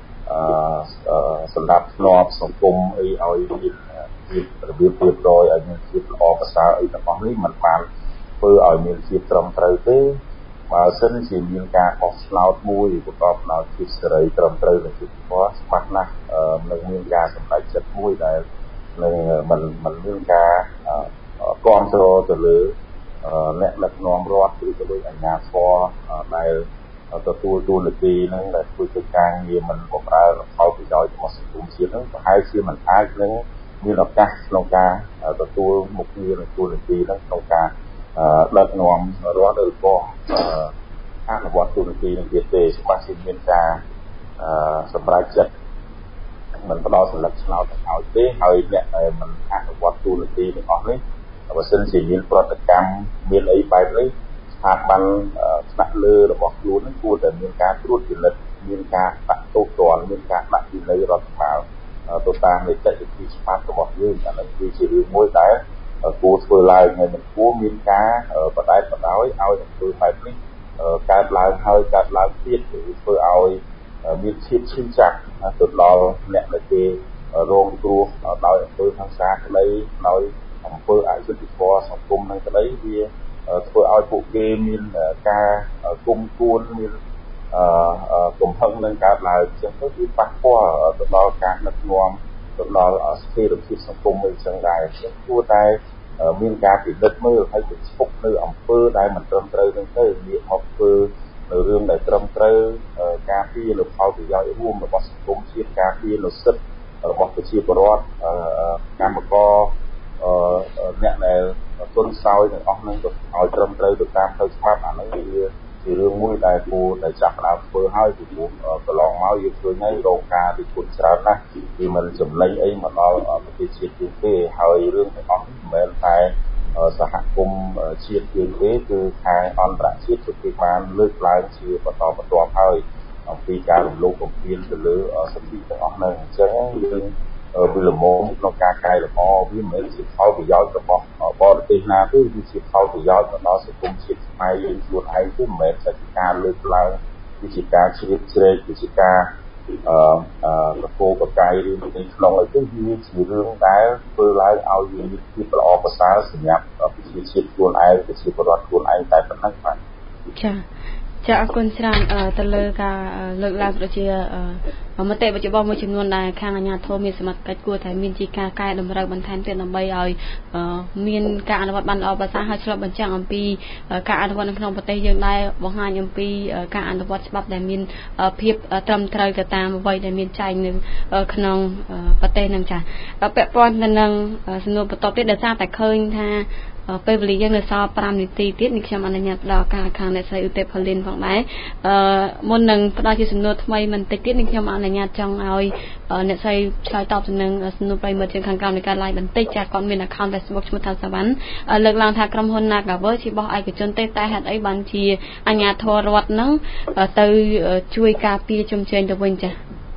សម្រាប់ធ្នាប់សង្គមអីឲ្យមានរបៀបរៀបរយឲ្យមានភាពល្អប្រសើរអីទាំងអស់នេះมันបានធ្វើឲ្យមានភាពត្រឹមត្រូវទេបើសិនជាមានការបោះឆ្នោតមួយប្រកបដោយភាពសេរីត្រឹមត្រូវនិងយុត្តិធម៌ច្បាស់ណាស់នឹងមានការសម្រេចចិត្តមួយដែលនឹងมันមានការគ្រប់គ្រងទៅលើអ្នកដឹកនាំរដ្ឋឬក៏ដោយអាជ្ញាធរដែលទទួលទូនាទីហ្នឹងដែលធ្វើកិច្ចការងារមិនបម្រើផលប្រយោជន៍របស់សង្គមជាតិហ្នឹងប្រហែលជាមិនអាចនឹងមានឱកាសក្នុងការទទួលមុខងារនិងទូនាទីហ្នឹងក្នុងការដឹកនាំរដ្ឋឬក៏អនុវត្តទូនាទីនឹងទៀតទេច្បាស់ជាមានការសម្រេចចិត្តមិនផ្ដល់សិលឹកឆ្នោតឲ្យទេហើយអ្នកដែលមិនអនុវត្តទូនាទីទាំងអស់នេះបើសិនជាមានប្រតិកម្មមានអីបែបនេះស្ថាប័នថ្នាក់លើរបស់ខ្លួននឹងគួរតែមានការត្រួតពិនិត្យមានការដាក់ទោសទណ្ឌមានការដាក់វិន័យរដ្ឋបាលទៅតាមនីតិវិធីច្បាប់របស់យើងអានេះគឺជារឿងមួយដែលគួរធ្វើឡើងហើយមិនគួរមានការបដែតបដោយឲ្យធ្វើបែបនេះកើតឡើងហើយកើតឡើងទៀតធ្វើឲ្យមានភាពឈឺចាប់ទៅដល់អ្នកដែលគេរងគ្រោះដោយអំពើហិង្សាក្តីដោយអំពើអយុត្តិធម៌សង្គមនឹងក្តីវាធ្វើឲ្យពួកគេមានការគុំគួនមានកំហឹងនឹងកើតឡើងអញ្ចឹងទៅវាប៉ះពាល់ទៅដល់ការដឹកនាំទៅដល់ស្ថិរភាពសង្គមអីចឹងដែរគួរតែមានការពិនិត្យមើលហើយទៅឈប់នៅអំពើដែលមិនត្រឹមត្រូវនឹងទៅវាមកធ្វើនៅរឿងដែលត្រឹមត្រូវការពារនៅផលប្រយោជន៍រួមរបស់សង្គមជាតិការពារនៅសិទ្ធិរបស់ប្រជាពលរដ្ឋកម្មករអ្នកដែលទុនខ្សោយទាំងអស់ហ្នឹងទៅឲ្យត្រឹមត្រូវទៅតាមផ្លូវច្បាប់អាហ្នឹងវាជារឿងមួយដែលគួរតែចាប់ផ្ដើមធ្វើឲ្យពីព្រោះកន្លងមកយើងឃើញហើយរោងការវិគុណច្រើនណាស់វាមិនចំណេញអីមកដល់ប្រទេសជាតិយើងទេហើយរឿងទាំងអស់នេះមិនមែនតែសហគមន៍ជាតិយើងទេគឺខាងអន្តរជាតិគឺគេបានលើកឡើងជាបន្តបន្ទាប់ហើយអំពីការរំលោភបំពានទៅលើសិទ្ធិទាំងអស់ហ្នឹងអញ្ចឹងយើងវិលមងក្នុងការកែលម្អវាមិនមែនជាផលប្រយោជន៍របស់បរទេសណាទេវាជាផលប្រយោជន៍ទៅដល់សង្គមជាតិខ្មែរយើងខ្លួនឯងទេមិនមែនតែជាការលើកឡើងវាជាការជ្រៀតជ្រែកវាជាការកកបកាយរឿងនេះក្នុងអីទៅវាជារឿងដែលធ្វើឡើងឲ្យមានភាពល្អប្រសើរសម្រាប់ប្រជាជាតិខ្លួនឯងប្រជាពលរដ្ឋខ្លួនឯងតែប៉ុណ្ណឹងបាទចាអរគុណច្រើនទៅលើការលើកឡើងប្រជាមតិបច្ចុប្បន្នមួយចំនួនដែលខាងអាជ្ញាធរមានសមត្ថកិច្ចគួរតែមានជាការកែតម្រូវបន្ថែមទៀតដើម្បីឲ្យមានការអនុវត្តបានល្អប្រសើរហើយឆ្លុះបញ្ចាំងអំពីការអនុវត្តនៅក្នុងប្រទេសយើងដែរបង្ហាញអំពីការអនុវត្តច្បាប់ដែលមានភាពត្រឹមត្រូវទៅតាមអ្វីដែលមានចែងនៅក្នុងប្រទេសនឹងចាពាក់ព័ន្ធទៅនឹងសំណួរបន្តទៀតដោយសារតែឃើញថាពេលវេលាយើងនៅសល់5នាទីទៀតនេះខ្ញុំអនុញ្ញាតដល់ការខាងអ្នកស្រីឧទេផលីនផងដែរមុននឹងផ្ដល់ជាសំណួរថ្មីបន្តិចទៀតនេះខ្ញុំអនុញ្ញាតចង់ឲ្យអ្នកស្រីឆ្លើយតបទៅនឹងសំណួរប្រិមត្តជាខាងក្រោមនៃការ live បន្តិចចាគាត់មាន account Facebook ឈ្មោះថាសាវ៉ាន់លើកឡើងថាក្រុមហ៊ុន Nagavel ជាបោះឯកជនទេតែហេតុអីបានជាអាជ្ញាធររដ្ឋនឹងទៅជួយការពារជំនឿទៅវិញចា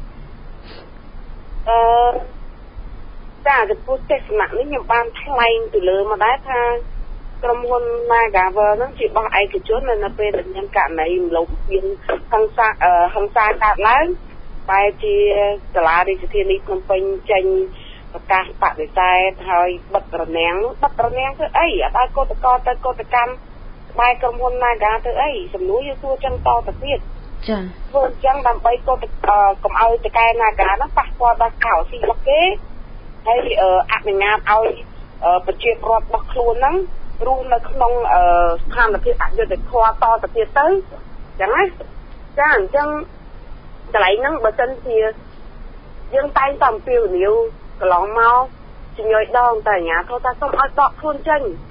ចាចំពោះទស្សនៈនេះខ្ញុំបានថ្លែងទៅលើមកដែរថាក្រុមហ៊ុន Nagavel ហ្នឹងជាបោះឯកជននៅពេលដែលមានករណីរំលោភបំពានហិង្សាកើតឡើងបែរជាសាលារាជធានីភ្នំពេញចេញប្រកាសបដិសេធហើយបិទរនាំងធ្វើអីអត់ឲ្យកោតក្រទៅកោតកម្មបែរក្រុមហ៊ុន Naga ទៅអីសំណួរយើងសួរចឹងតទៅទៀតចាធ្វើអញ្ចឹងដើម្បីកុំឲ្យតកែ Naga ហ្នឹងប៉ះពាល់ដល់កោស៊ីរបស់គេហើយអនុញ្ញាតឲ្យប្រជាពលរដ្ឋរបស់ខ្លួនហ្នឹងរួមនៅក្នុងស្ថានភាពអយុត្តិធម៌តទៅទៀតទៅអញ្ចឹងណាចាអញ្ចឹងកន្លែងហ្នឹងបើសិនជាយើងតែងតែអំពាវនាវកន្លងមកជំនួយដងតែអាជ្ញាធរថាសូមឲ្យដកខ្លួនចេញ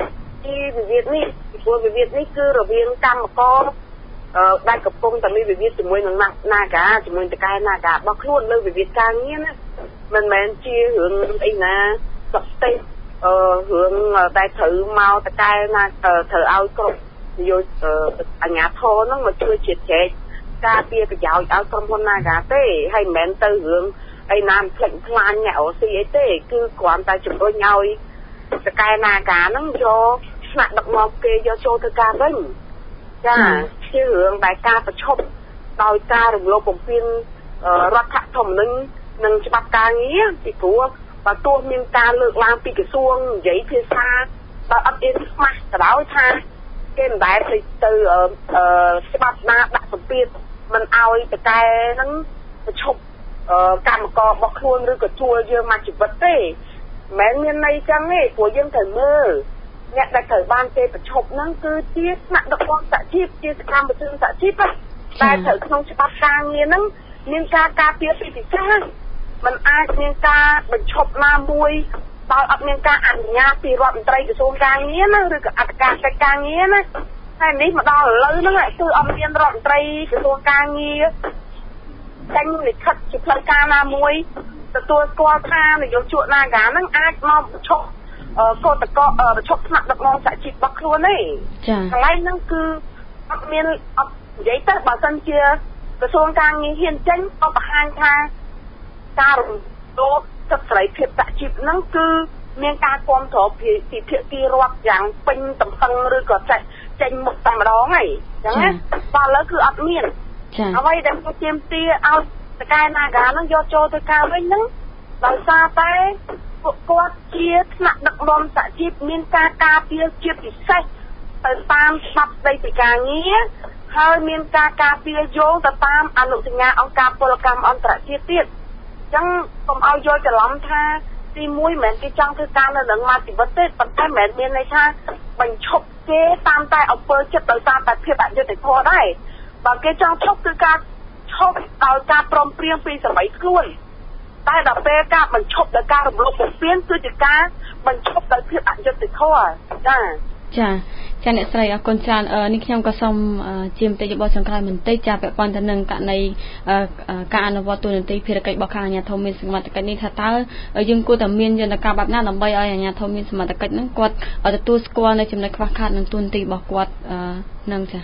ពីវិវាទនេះព្រោះវិវាទនេះគឺរវាងកម្មករដែលកំពុងតែមានវិវាទជាមួយនឹងNagaជាមួយតកែNagaរបស់ខ្លួនលើវិវាទការងារណាមិនមែនជារឿងអីណាសក់ទេរឿងដែលត្រូវមកតកែណាត្រូវឲ្យគ្រប់យោអាជ្ញាធរហ្នឹងមកជួយជាចែកការពារប្រយោជន៍ឲ្យក្រុមហ៊ុនNagaទេហើយមិនមែនទៅរឿងអីណាផ្លេចផ្លាញអ្នកអូស៊ីអីទេគឺគ្រាន់តែជំរុញឲ្យតកែNagaហ្នឹងយកថ្នាក់ដឹកនាំគេយកចូលធ្វើការវិញចាជារឿងដែលការប្រឈប់ដោយការរំលោភបំពានរដ្ឋធម្មនុញ្ញនិងច្បាប់ការងារពីព្រោះបើទោះមានការលើកឡើងពីក្រសួងនិយាយភាសាដោយអត់មានស្មាស់ក៏ដោយថាគេមិនដែលទៅច្បាប់ណាដាក់សម្ពាធមិនឲ្យតកែហ្នឹងប្រឈប់កម្មកររបស់ខ្លួនឬក៏ជួលយើងមកជីវិតទេមិនមែនមានន័យចឹងទេព្រោះយើងត្រូវមើលអ្នកដែលត្រូវបានគេប្រឈប់ហ្នឹងគឺជាថ្នាក់ដឹកនាំសហជីពជាសកម្មជនសហជីពតែត្រូវក្នុងច្បាប់ការងារហ្នឹងមានការការពារពីពិសេសมันអាចមានការបញ្ឈប់ណាមួយដោយអត់មានការអនុញ្ញាតពីរដ្ឋមន្ត្រីក្រសួងការងារណាឬក៏អធិការកិច្ចការងារណាតែនេះមកដល់ឥឡូវហ្នឹងគឺអត់មានរដ្ឋមន្ត្រីក្រសួងការងារចេញលិខិតជាផ្លូវការណាមួយទទួលស្គាល់ថានយោជកNagaហ្នឹងអាចមកបញ្ឈប់កោតកោបញ្ឈប់ថ្នាក់ដឹកនាំសហជីពរបស់ខ្លួនទេចាកន្លែងហ្នឹងគឺអត់មានអត់និយាយទៅបើសិនជាក្រសួងការងារហ៊ានចេញក៏បង្ហាញថាការរំលោភសិទ្ធិសេរីភាពសហជីពហ្នឹងគឺមានការគាំទ្រពីភាគីរដ្ឋយ៉ាងពេញទំហឹងឬក៏ចេញមុខតែម្ដងហើយអញ្ចឹងណាដល់ឥឡូវគឺអត់មានអ្វីដែលគេទាមទារឲ្យតកែNagaហ្នឹងយកចូលទៅការវិញហ្នឹងដោយសារតែពួកគាត់ជាថ្នាក់ដឹកនាំសហជីពមានការការពារជាពិសេសទៅតាមច្បាប់ស្តីពីការងារហើយមានការការពារយោងទៅតាមអនុសញ្ញាអង្គការពលកម្មអន្តរជាតិទៀតអញ្ចឹងកុំឲ្យយល់ច្រឡំថាទី1មិនមែនគេចង់ធ្វើការនៅនឹងមកជីវិតទេប៉ុន្តែមិនមែនមានន័យថាបញ្ឈប់គេតាមតែអំពើចិត្តដោយសារតែភាពអយុត្តិធម៌ដែរបើគេចង់ឈប់គឺការឈប់ដោយការព្រមព្រៀងពីសម័យខ្លួនតែដល់ពេលការបញ្ឈប់ដោយការរំលោភបំពានគឺជាការបញ្ឈប់ដោយភាពអយុត្តិធម៌ចាអ្នកស្រីអរគុណច្រើននេះខ្ញុំក៏សូមជាមតិយោបល់ចុងក្រោយបន្តិចចាពាក់ព័ន្ធទៅនឹងករណីការអនុវត្តទូនាទីភារកិច្ចរបស់ខាងអាជ្ញាធរមានសមត្ថកិច្ចនេះថាតើយើងគួរតែមានយន្តការបែបណាដើម្បីឲ្យអាជ្ញាធរមានសមត្ថកិច្ចហ្នឹងគាត់ទទួលស្គាល់នៅចំណុចខ្វះខាតនឹងទូនាទីរបស់គាត់នឹងចា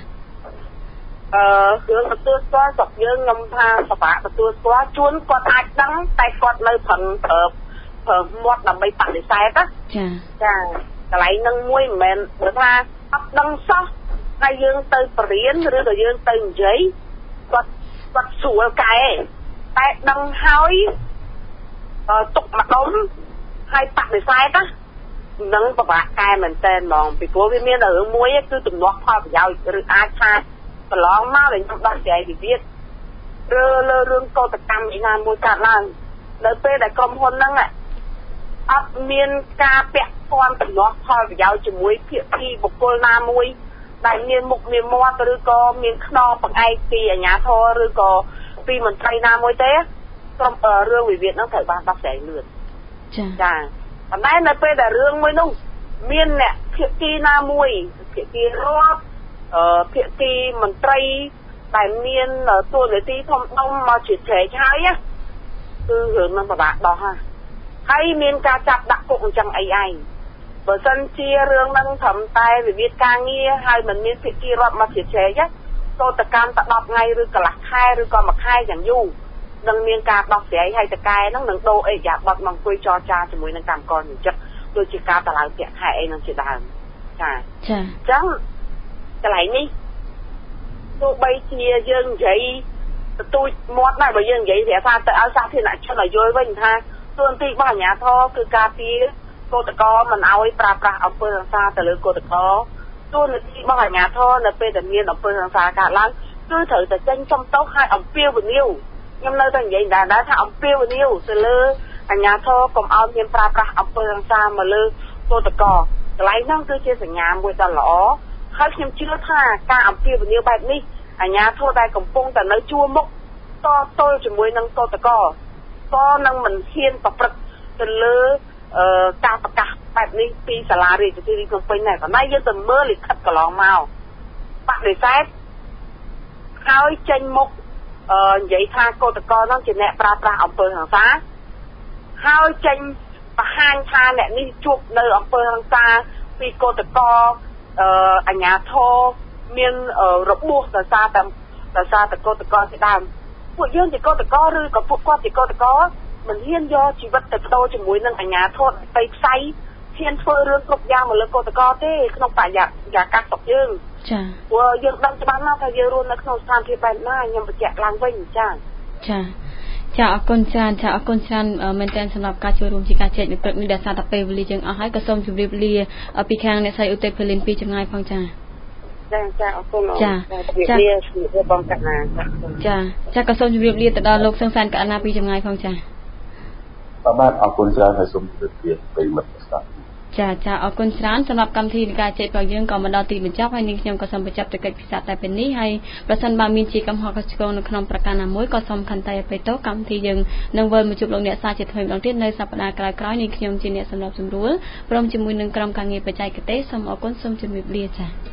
រឿងទទួលស្គាល់ស្រុកយើងខ្ញុំថាសបាទទួលស្គាល់ជួនគាត់អាចដឹងតែគាត់នៅប្រឹងមាត់ដើម្បីបដិសេធណាចាកន្លែងហ្នឹងមួយមិនមែនបើថាអត់ដឹងសោះតែយើងទៅបរៀនឬក៏យើងទៅនិយាយគាត់ស្រួលកែតែដឹងហើយទុកម្ដុំហើយបដិសេធណានឹងពិបាកកែមែនតើហ្មងពីព្រោះវាមានរឿងមួយគឺទំនាស់ផលប្រយោជន៍ឬអាចថាកន្លងមកដែលខ្ញុំដោះស្រាយវិវាទលើរឿងកោតកម្មឯណាមួយកើតឡើងនៅពេលដែលក្រុមហ៊ុនហ្នឹងអត់មានការពាក់ព័ន្ធទំនាស់ផលប្រយោជន៍ជាមួយភាគីបុគ្គលណាមួយដែលមានមុខមានមាត់ឬក៏មានខ្នងបង្អែកពីអាជ្ញាធរឬក៏ពីមន្ត្រីណាមួយទេក្រុមរឿងវិវាទហ្នឹងត្រូវបានដោះស្រាយលឿនចាប៉ុន្តែនៅពេលដែលរឿងមួយនោះមានអ្នកភាគីណាមួយភាគីរដ្ឋភាគីមន្ត្រីដែលមានតួនាទីធំដុំមកជជែកហើយគឺរឿងនឹងពិបាកដោះហើយមានការចាប់ដាក់គុកអញ្ចឹងអីឯងបើសិនជារឿងនឹងត្រឹមតែវិវាទការងារហើយមិនមានភាគីរដ្ឋមកជជែកកោតកម្មតែ10ថ្ងៃឬកន្លះខែឬក៏មួយខែយ៉ាងយូរនឹងមានការដោះស្រាយហើយតកែហ្នឹងនឹងដូរអេយ៉ាបត់មកអង្គុយចរចាជាមួយនឹងកម្មករនិយោជិតដូចជាការតឡើងប្រាក់ខែអីនឹងជាដើមចាអញ្ចឹងកន្លែងនេះទោះបីជាយើងនិយាយទូចមាត់ដែរបើយើងនិយាយស្រាប់ទៅឲ្យសាធារណជនឲ្យយល់វិញថាទូនទីរបស់អាជ្ញាធរគឺការពារកោតក្រមិនឲ្យប្រើប្រាស់អំពើហិង្សាទៅលើកោតក្រទូនទីរបស់អាជ្ញាធរនៅពេលដែលមានអំពើហិង្សាកើតឡើងគឺត្រូវតែចេញសុំទោសឲ្យអំពាវនាវខ្ញុំនៅតែនិយាយដែរថាអំពាវនាវទៅលើអាជ្ញាធរកុំឲ្យមានប្រើប្រាស់អំពើហិង្សាមកលើកោតក្រកន្លែងហ្នឹងគឺជាសញ្ញាមួយដ៏ល្អហើយខ្ញុំជឿថាការអំពាវនាវបែបនេះអាជ្ញាធរដែលកំពុងតែនៅជួរមុខតទល់ជាមួយនឹងកោតក្រក៏នឹងមិនហ៊ានប្រព្រឹត្តទៅលើការប្រកាសបែបនេះពីសាលារាជធានីភ្នំពេញដែរប៉ុន្តែយើងទៅមើលលិខិតកន្លងមកបដិសេធហើយចេញមុខនិយាយថាកោតក្រនោះជាអ្នកប្រើប្រាស់អំពើហិង្សាហើយចេញបង្ហាញថាអ្នកនេះជួបនៅអំពើហិង្សាពីកោតក្រអាជ្ញាធរមានរបួសដោយសារតែកោតក្រជាដើមពួកយើងជាកោតក្រឬក៏ពួកគាត់ជាកោតក្រមិនហ៊ានយកជីវិតទៅបដូរជាមួយនឹងអាជ្ញាធរទៅផ្សាយហ៊ានធ្វើរឿងគ្រប់យ៉ាងមកលើកោតក្រទេក្នុងបរិយាកាសស្រុកយើងចាព្រោះយើងដឹងច្បាស់ណាស់ថាយើងរស់នៅក្នុងស្ថានភាពបែបណាខ្ញុំបញ្ជាក់ឡើងវិញចាចាអរគុណច្រើនមែនតើសម្រាប់ការចូលរួមជាការចែកនៅព្រឹកនេះដែលសារតែពេលវេលាយើងអស់ហើយក៏សូមជម្រាបលាពីខាងអ្នកស្រីឧទេពលីនពីចម្ងាយផងចាអរគុណចាបងកណាចាក៏សូមជម្រាបលាទៅដល់លោកសង្សានកណាពីចម្ងាយផងចាបាទអរគុណច្រើនហើយសូមជម្រាបលាប្រិយមិត្តស្ដាប់ចាអរគុណច្រើនសម្រាប់កម្មវិធីនៃការជែករបស់យើងក៏មកដល់ទីបញ្ចប់ហើយនាងខ្ញុំក៏សូមបញ្ចប់ទៅកិច្ចពិសាតែពេលនេះហើយប្រសិនបើមានជាកំហុសខុសឆ្គងនៅក្នុងប្រការណាមួយក៏សូមខន្តីអភ័យទោសកម្មវិធីយើងនឹងវិលមកជួបលោកអ្នកសាជាថ្មីម្ដងទៀតនៅសប្តាហ៍ក្រោយៗនាងខ្ញុំជាអ្នកសម្របសម្រួលព្រមជាមួយនឹងក្រុមការងារបច្ចេកទេសសូមអរគុណសូមជម្រាបលាចា